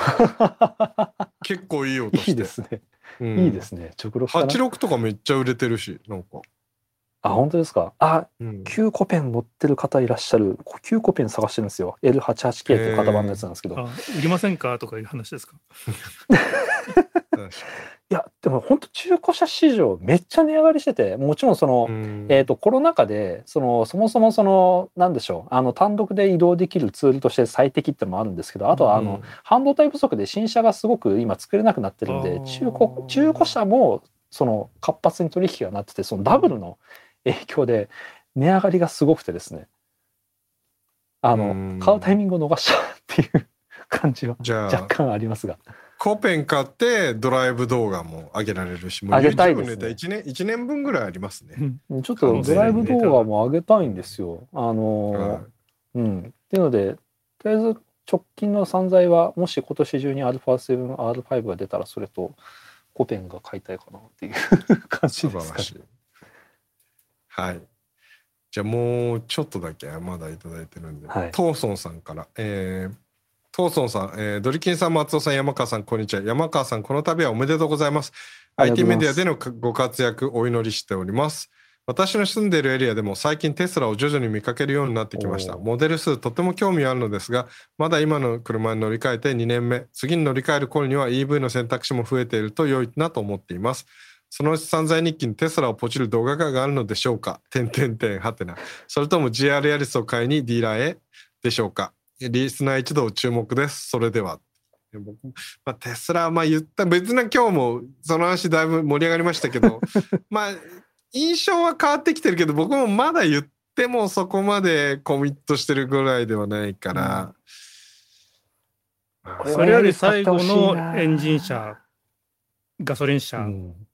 結構いい音して。 いいですね。いいですね。直録 86とかめっちゃ売れてるし、なんか。 本当ですか。旧コペン持ってる方いらっしゃる。旧コペン探してるんですよ。L88K っていう型番のやつなんですけど。 売りませんかとかいう話ですか。 いやでも本当中古車市場めっちゃ値上がりしてて、もちろんコロナ禍でそもそもなんでしょう、単独で移動できるツールとして最適ってのもあるんですけど、あとは半導体不足で新車がすごく今作れなくなってるんで、中古車も活発に取引がなってて、ダブルの影響で値上がりがすごくてですね、買うタイミングを逃したっていう感じは若干ありますが。 コペン買ってドライブ動画も上げられるし、 上げたいですね。 1年分ぐらいありますね。 ちょっとドライブ動画も上げたいんですよ。っていうので、とりあえず直近の散財は、もし今年中に α7、R5 が出たら、それとコペンが買いたいかなっていう感じですかね。 はい。じゃあもうちょっとだけまだいただいてるんで、トーソンさんから、トーソンさん、ドリキンさん、松尾さん、山川さん、こんにちは。山川さん、この度はおめでとうございます。IT メディアでのご活躍お祈りしております。私の住んでいるエリアでも最近テスラを徐々に見かけるようになってきました。モデル数とても興味あるのですが、まだ今の車に乗り換えて2年目、次に乗り換える頃には EV の選択肢も増えていると良いなと思っています。そのうち散財日記にテスラをポチる動画があるのでしょうか。はてな。それとも GR ヤリスを買いにディーラーへでしょうか。リスナー一同注目です。それでは。テスラは言った別な今日もその話だいぶ盛り上がりましたけど印象は変わってきてるけど、僕もまだ言ってもそこまでコミットしてるぐらいではないから、 それより最後のエンジン車、ガソリン車、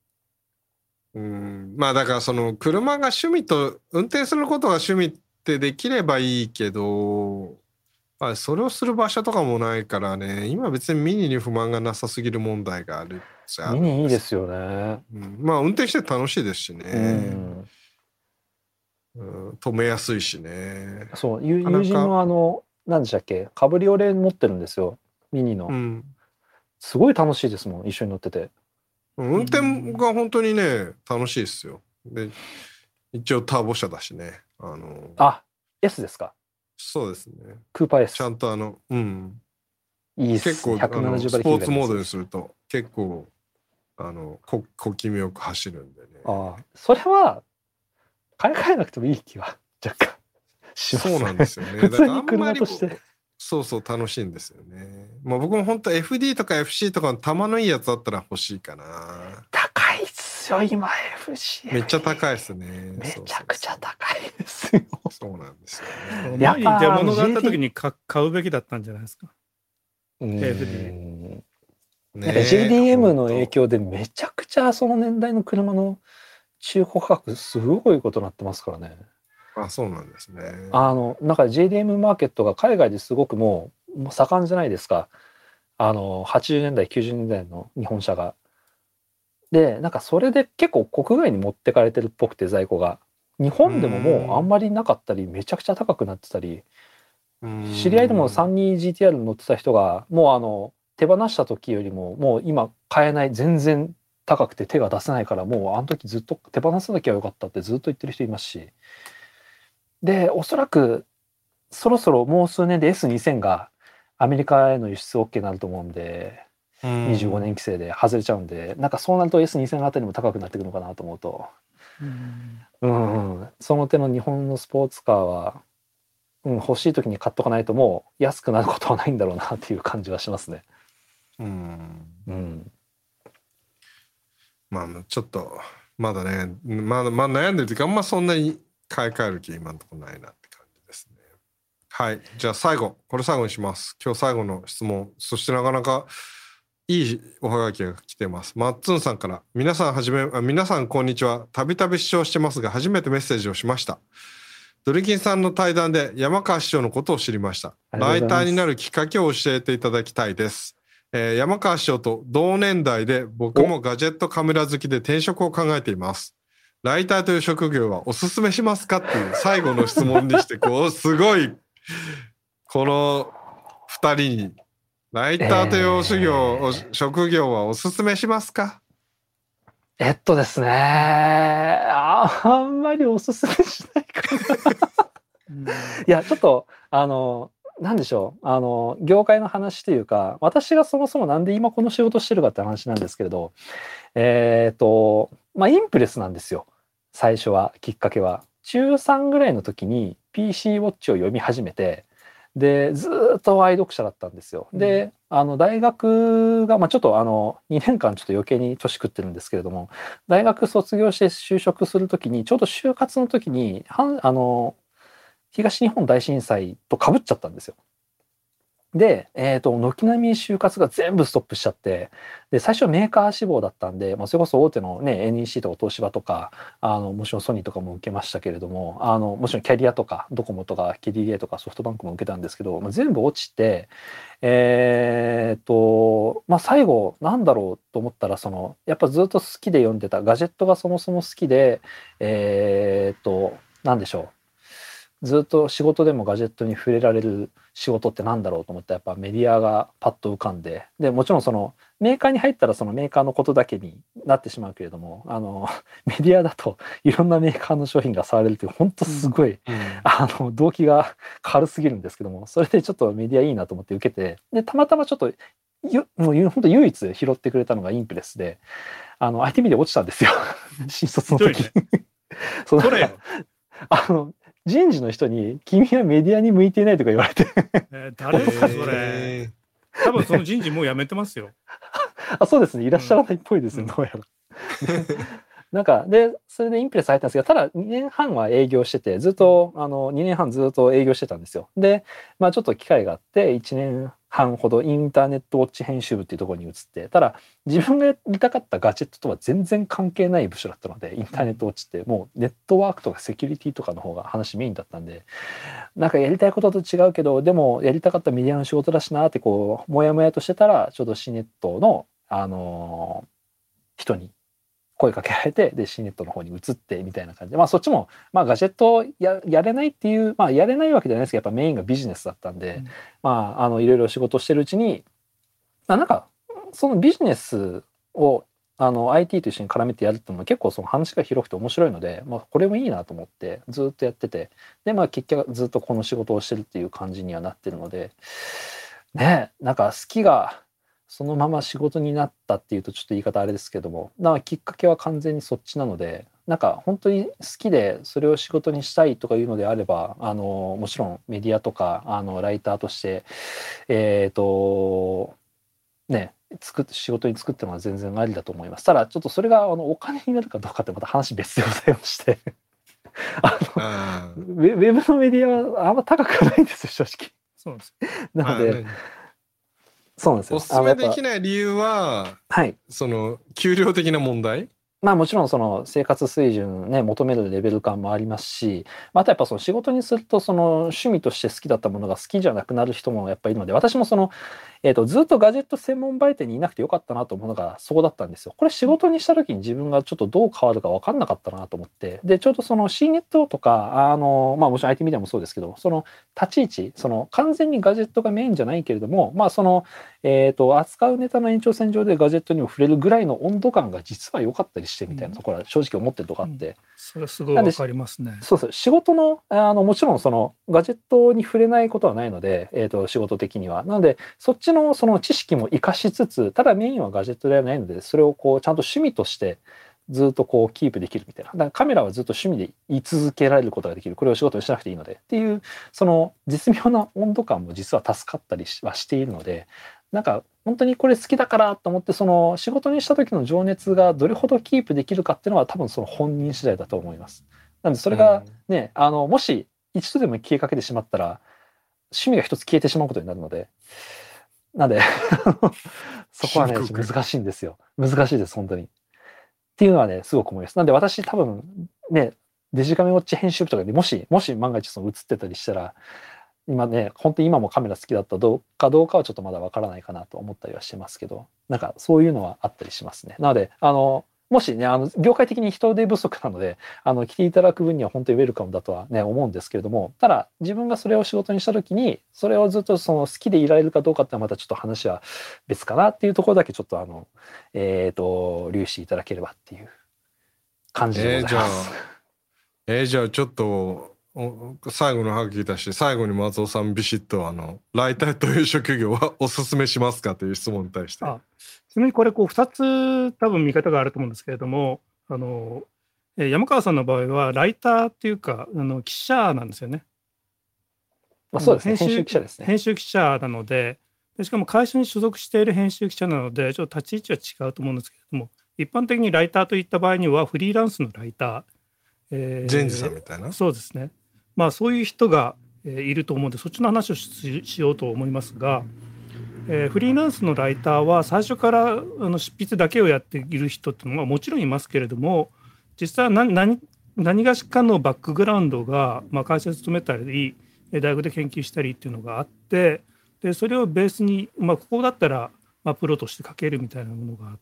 だから車が趣味と運転することが趣味ってできればいいけど、それをする場所とかもないからね、今別にミニに不満がなさすぎる問題があるじゃん。 ミニいいですよね。 運転して楽しいですしね。止めやすいしね。 そう、友人の何でしたっけ、カブリオレ持ってるんですよ、ミニの。すごい楽しいですもん、一緒に乗ってて。 運転が本当にね、楽しいですよ。で、一応ターボ車だしね。 S ですか。 そうですね。 クーパー S。 ちゃんといいっす。 結構170スポーツモードにすると結構小気味よく走るんでね。 それは買い替えなくてもいい気は若干しますね。 そうなんですよね。 普通に車として。 そう楽しいんですよね。僕も本当 FD とか FC とかの玉のいいやつあったら欲しいかな。 高ですよ今 FC。 めっちゃ高いですね。 めちゃくちゃ高いですよ。 そうなんですよね。 前に出物があった時に買うべきだったんじゃないですか。 なんか JDM の影響でめちゃくちゃその年代の車の中古価格すごいことになってますからね。 あ、そうなんですね。 なんか JDM マーケットが海外ですごくもう盛んじゃないですか。80年代90年代の日本車が。でなんかそれで結構国外に持ってかれてるっぽくて在庫が日本でももうあんまりなかったりめちゃくちゃ高くなってたり、知り合いでも 32GTR に乗ってた人がもう手放した時よりももう今買えない、全然高くて手が出せないからもうあの時ずっと手放さなきゃよかったってずっと言ってる人いますし、でおそらくそろそろもう数年で S2000 がアメリカへの輸出 OK になると思うんで25年規制で外れちゃうんで、なんかそうなると S2000 あたりも高くなっていくのかなと思うと、その手の日本のスポーツカーは、欲しい時に買っとかないともう安くなることはないんだろうなっていう感じはしますね。 まあちょっとまだね、まあ悩んでるというかあんまそんなに買い替える気今のところないなって感じですね。はい、じゃあこれ最後にします。今日最後の質問、そしてなかなかいいおはがきが来てます。マッツンさんから、皆さんこんにちは。たびたび視聴してますが初めてメッセージをしました。ドリキンさんの対談で山川市長のことを知りました。ライターになるきっかけを教えていただきたいです。山川市長と同年代で僕もガジェットカメラ好きで転職を考えています。ライターという職業はおすすめしますかっていう最後の質問にしてすごいこの2人にライターという職業はおすすめしますか？ ですね、あんまりおすすめしないかな。いやちょっとなんでしょう、業界の話というか私がそもそもなんで今この仕事してるかって話なんですけれど、インプレスなんですよ。最初はきっかけは中3ぐらいの時に PC ウォッチを読み始めて、でずっと愛読者だったんですよ。で大学が、ちょっと2年間ちょっと余計に年食ってるんですけれども、大学卒業して就職する時にちょうど就活の時に東日本大震災とかぶっちゃったんですよ。で、軒並み就活が全部ストップしちゃって、で最初メーカー志望だったんで、それこそ大手のね NEC とか東芝とかもちろんソニーとかも受けましたけれども、もちろんキャリアとかドコモとか KDDI とかソフトバンクも受けたんですけど、全部落ちて、最後なんだろうと思ったらやっぱずっと好きで読んでたガジェットがそもそも好きで、なんでしょう、ずっと仕事でもガジェットに触れられる仕事ってなんだろうと思ったらやっぱメディアがパッと浮かんで、でもちろんメーカーに入ったらそのメーカーのことだけになってしまうけれども、メディアだといろんなメーカーの商品が触れるという本当すごい、動機が軽すぎるんですけども、それでちょっとメディアいいなと思って受けて、でたまたまちょっともう本当唯一拾ってくれたのがインプレスで、ITB で落ちたんですよ新卒の時。人事の人に「君はメディアに向いていない」とか言われて誰ですかそれ。多分その人事もう辞めてますよ。 そうですね、いらっしゃらないっぽいですね、どうやら。なんかでそれでインプレス入ったんですけど、ただ2年半は営業してて、ずっと2年半ずっと営業してたんですよ。でちょっと機会があって1年半ほどインターネットウォッチ編集部っていうところに移って、ただ自分がやりたかったガジェットとは全然関係ない部署だったので、インターネットウォッチってもうネットワークとかセキュリティとかの方が話メインだったんで、なんかやりたいことと違うけどでもやりたかったメディアの仕事だしなってモヤモヤとしてたら、ちょうどシネットの人に声かけられて、でシネットの方に移ってみたいな感じで、そっちもガジェットをやれないっていう、やれないわけじゃないですけど、やっぱメインがビジネスだったんで、いろいろ仕事してるうちに、なんかそのビジネスをIT と一緒に絡めてやるっていうのも結構その話が広くて面白いので、これもいいなと思ってずっとやってて、で結局ずっとこの仕事をしてるっていう感じにはなってるのでね、なんか好きがそのまま仕事になったっていうとちょっと言い方あれですけども、きっかけは完全にそっちなので、なんか本当に好きでそれを仕事にしたいとかいうのであれば、もちろんメディアとかライターとして仕事に就くっていうのは全然ありだと思います。ただちょっとそれがお金になるかどうかってまた話別でございましてウェブのメディアはあんま高くないんですよ正直。 そうです。 なので、そうなんですよ。 おすすめできない理由は、はい、その給料的な問題。 まあもちろんその生活水準ね求めるレベル感もありますし、あとやっぱその仕事にするとその趣味として好きだったものが好きじゃなくなる人もやっぱりいるので、私もそのずっとガジェット専門売店にいなくてよかったなと思うのがそこだったんですよ。これ仕事にした時に自分がちょっとどう変わるか分かんなかったなと思って、でちょうどその C ネットとかまあもちろん IT メディアもそうですけど、その立ち位置、その完全にガジェットがメインじゃないけれども、まあその扱うネタの延長線上でガジェットにも触れるぐらいの温度感が実は良かったりしてみたいなところは正直思ってるとこあって、 それすごいわかりますね。 そうそう、仕事のもちろんそのガジェットに触れないことはないので、仕事的にはなのでそっちのその知識も活かしつつ、ただメインはガジェットではないので、それをこうちゃんと趣味としてずっとこうキープできるみたいな。だからカメラはずっと趣味で居続けられることができる。これを仕事にしなくていいのでっていうその絶妙な温度感も実は助かったりはしているので、なんか本当にこれ好きだからと思ってその仕事にした時の情熱がどれほどキープできるかっていうのは多分その本人次第だと思います。なのでそれがね、もし一度でも消えかけてしまったら趣味が一つ消えてしまうことになるので、なんでそこはね難しいんですよ。難しいです本当に。っていうのはねすごく思います。なんで私多分ねデジカメウォッチ編集部とかでもし万が一その映ってたりしたら、今ね本当に今もカメラ好きだったどうかはちょっとまだわからないかなと思ったりはしてますけど、なんかそういうのはあったりしますね。なのでもしね業界的に人手不足なので来ていただく分には本当にウェルカムだとはね思うんですけれども、ただ自分がそれを仕事にした時にそれをずっとその好きでいられるかどうかってのはまたちょっと話は別かなっていうところだけちょっと留意していただければっていう感じでございます。 じゃあちょっと最後のハガキ出して最後に松尾さんビシッとライターという職業はおすすめしますかという質問に対して。 ちなみにこれこう2つ多分見方があると思うんですけれども、山川さんの場合はライターっていうか記者なんですよね。 そうですね、編集記者ですね。 編集記者なので、しかも会社に所属している編集記者なのでちょっと立ち位置は違うと思うんですけれども、一般的にライターといった場合にはフリーランスのライター、ジェンジさんみたいな。 そうですね。まあそういう人がいると思うんで、そっちの話をしようと思いますが、フリーランスのライターは最初から執筆だけをやっている人っていうのはもちろんいますけれども、実際は何がしかのバックグラウンドが、会社に勤めたり大学で研究したりっていうのがあって、でそれをベースに、ここだったら、プロとして書けるみたいなものがあって、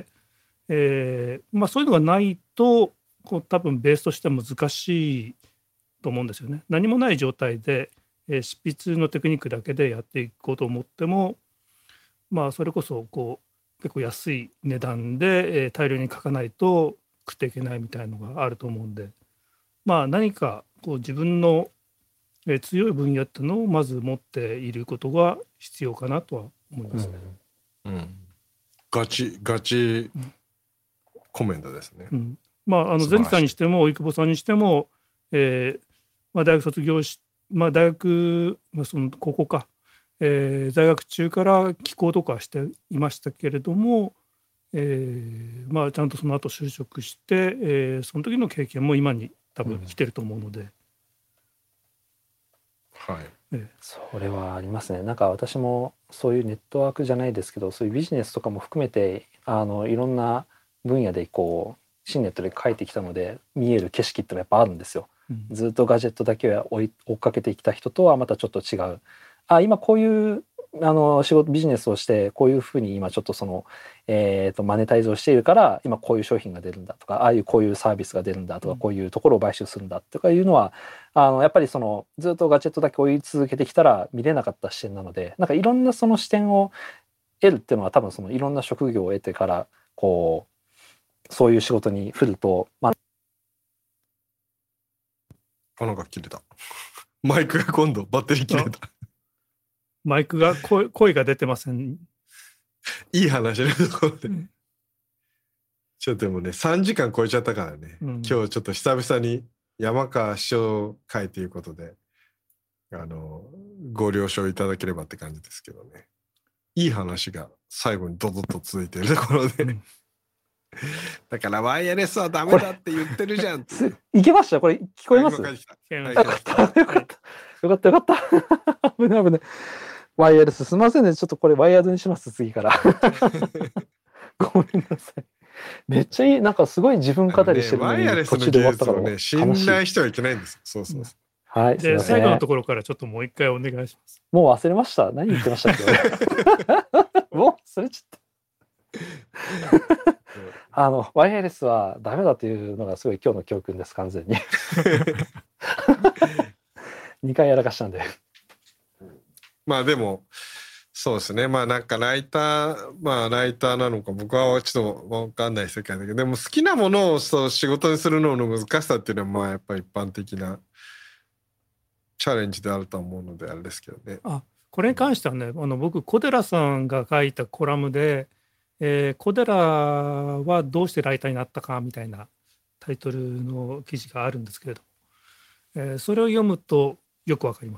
そういうのがないと多分ベースとしては難しいと思うんですよね。何もない状態で、執筆のテクニックだけでやっていこうと思っても、それこそ結構安い値段で、大量に書かないと食っていけないみたいなのがあると思うんで、何か自分の強い分野っていうのをまず持っていることが必要かなとは思いますね。 ガチコメントですね。 前さんにしても生保さんにしても、大学卒業し、大学、高校か、在学中から寄稿とかしていましたけれども、ちゃんとその後就職して、その時の経験も今に多分来てると思うので、 それはありますね。なんか私もそういうネットワークじゃないですけど、そういうビジネスとかも含めていろんな分野で新ネットで書いてきたので見える景色ってのはやっぱあるんですよ。ずっとガジェットだけを追っかけてきた人とはまたちょっと違う。今こういうビジネスをしてこういうふうに今ちょっとマネタイズをしているから今こういう商品が出るんだとか、こういうサービスが出るんだとか、こういうところを買収するんだとかいうのはやっぱりずっとガジェットだけ追い続けてきたら見れなかった視点なので、なんかいろんな視点を得るっていうのは多分いろんな職業を得てからそういう仕事に振るとなんか切れた。マイクが今度バッテリー切れた。 マイクが声が出てません。 いい話のところで、ちょっとでもね3時間超えちゃったからね、今日ちょっと久々に山川師匠会ということでご了承いただければって感じですけどね。 いい話が最後にドドッと続いているところで、だからワイヤレスはダメだって言ってるじゃんって。 いけました？これ聞こえます？ 聞こえまよかったよかった。危ない危ない。ワイヤレスすみませんね。ちょっとこれワイヤードにします、次から。ごめんなさい。めっちゃいい、なんかすごい自分語りしてるのに、途中で終わったから、 ね、信頼してはいけないんですよ。そうそうそう。 はい。 で、最後のところからちょっともう一回お願いします。 もう忘れました。何言ってましたっけ？もう忘れちゃった。ワイヤレスはダメだというのがすごい今日の教訓です、完全に。2回やらかしたんで。 まあでも、そうですね。まあなんかライターなのか僕はちょっと分かんない世界だけど、でも好きなものを仕事にするのの難しさっていうのはまあやっぱり一般的なチャレンジであると思うのであれですけどね。 これに関してはね、僕小寺さんが書いたコラムで、小寺はどうしてライターになったかみたいなタイトルの記事があるんですけれど、それを読むとよくわかります。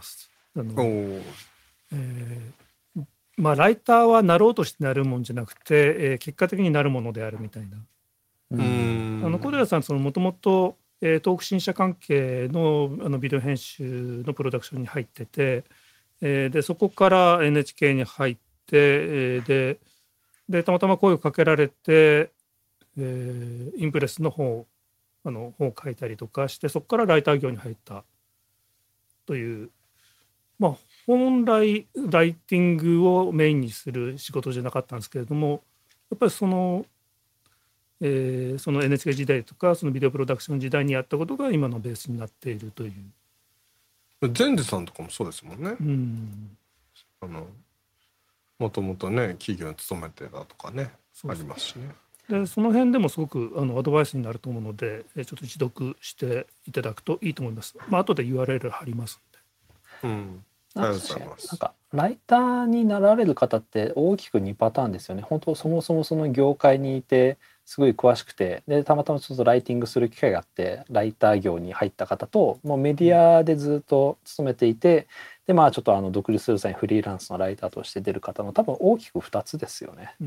まあライターはなろうとしてなるもんじゃなくて、結果的になるものであるみたいな。小寺さんもともと東北新社関係のビデオ編集のプロダクションに入ってて、でそこから NHK に入って、でたまたま声をかけられて、インプレスの本を書いたりとかして、そこからライター業に入ったという、まあ本来ライティングをメインにする仕事じゃなかったんですけれども、やっぱりその NHK 時代とかそのビデオプロダクション時代にやったことが今のベースになっているという。 全治さんとかもそうですもんね。もともとね企業に勤めてたとかね、ありますしね。 でその辺でもすごくアドバイスになると思うので、ちょっと一読していただくといいと思います。後で URL 貼りますので。 ありがとうございます。 なんかライターになられる方って大きく2パターンですよね。本当そもそもその業界にいてすごい詳しくて、でたまたまちょっとライティングする機会があってライター業に入った方と、もうメディアでずっと勤めていて、でちょっと独立する際にフリーランスのライターとして出る方の多分大きく2つですよね。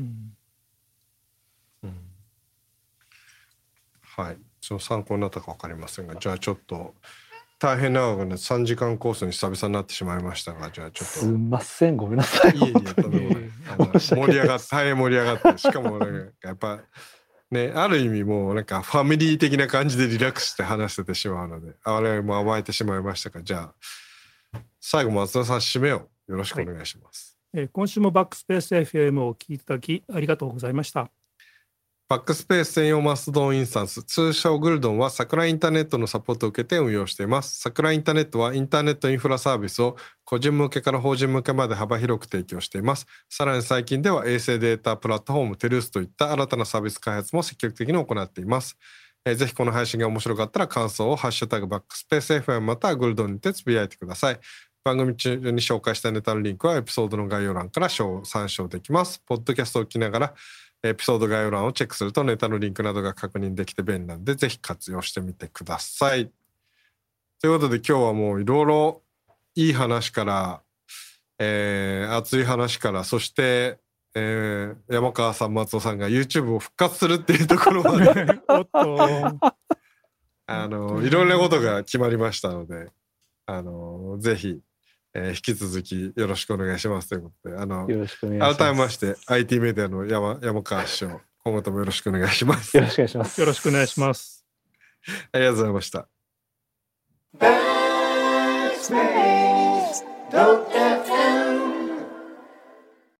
はい、その参考になったか分かりませんが、じゃあちょっと大変長くね3時間コースに久々になってしまいましたが、じゃあちょっとすいません、ごめんなさい。 盛り上がって大変盛り上がって、しかもやっぱね、ある意味もうなんかファミリー的な感じでリラックスして話しててしまうので、我々も甘えてしまいましたが、じゃあ最後松田さん締めをよろしくお願いします。 今週もバックスペース FM をお聞きいただきありがとうございました。 バックスペース専用マストドンインスタンス、通称グルドンは桜インターネットのサポートを受けて運用しています。桜インターネットはインターネットインフラサービスを個人向けから法人向けまで幅広く提供しています。さらに最近では衛星データプラットフォームテルースといった新たなサービス開発も積極的に行っています。ぜひこの配信が面白かったら感想をハッシュタグバックスペース FM またはグルドンにてつぶやいてください。番組中に紹介したネタのリンクはエピソードの概要欄から参照できます。ポッドキャストを聞きながらエピソード概要欄をチェックするとネタのリンクなどが確認できて便利なので、ぜひ活用してみてください。ということで今日はもういろいろいい話から、熱い話から、そして、山川さん松尾さんが YouTube を復活するっていうところまでいろんなことが決まりましたので、ぜひ引き続きよろしくお願いしますということで、 よろしくお願いします。 改めまして IT メディアの山川師匠、今後ともよろしくお願いします。 よろしくお願いします。 よろしくお願いします。 ありがとうございました。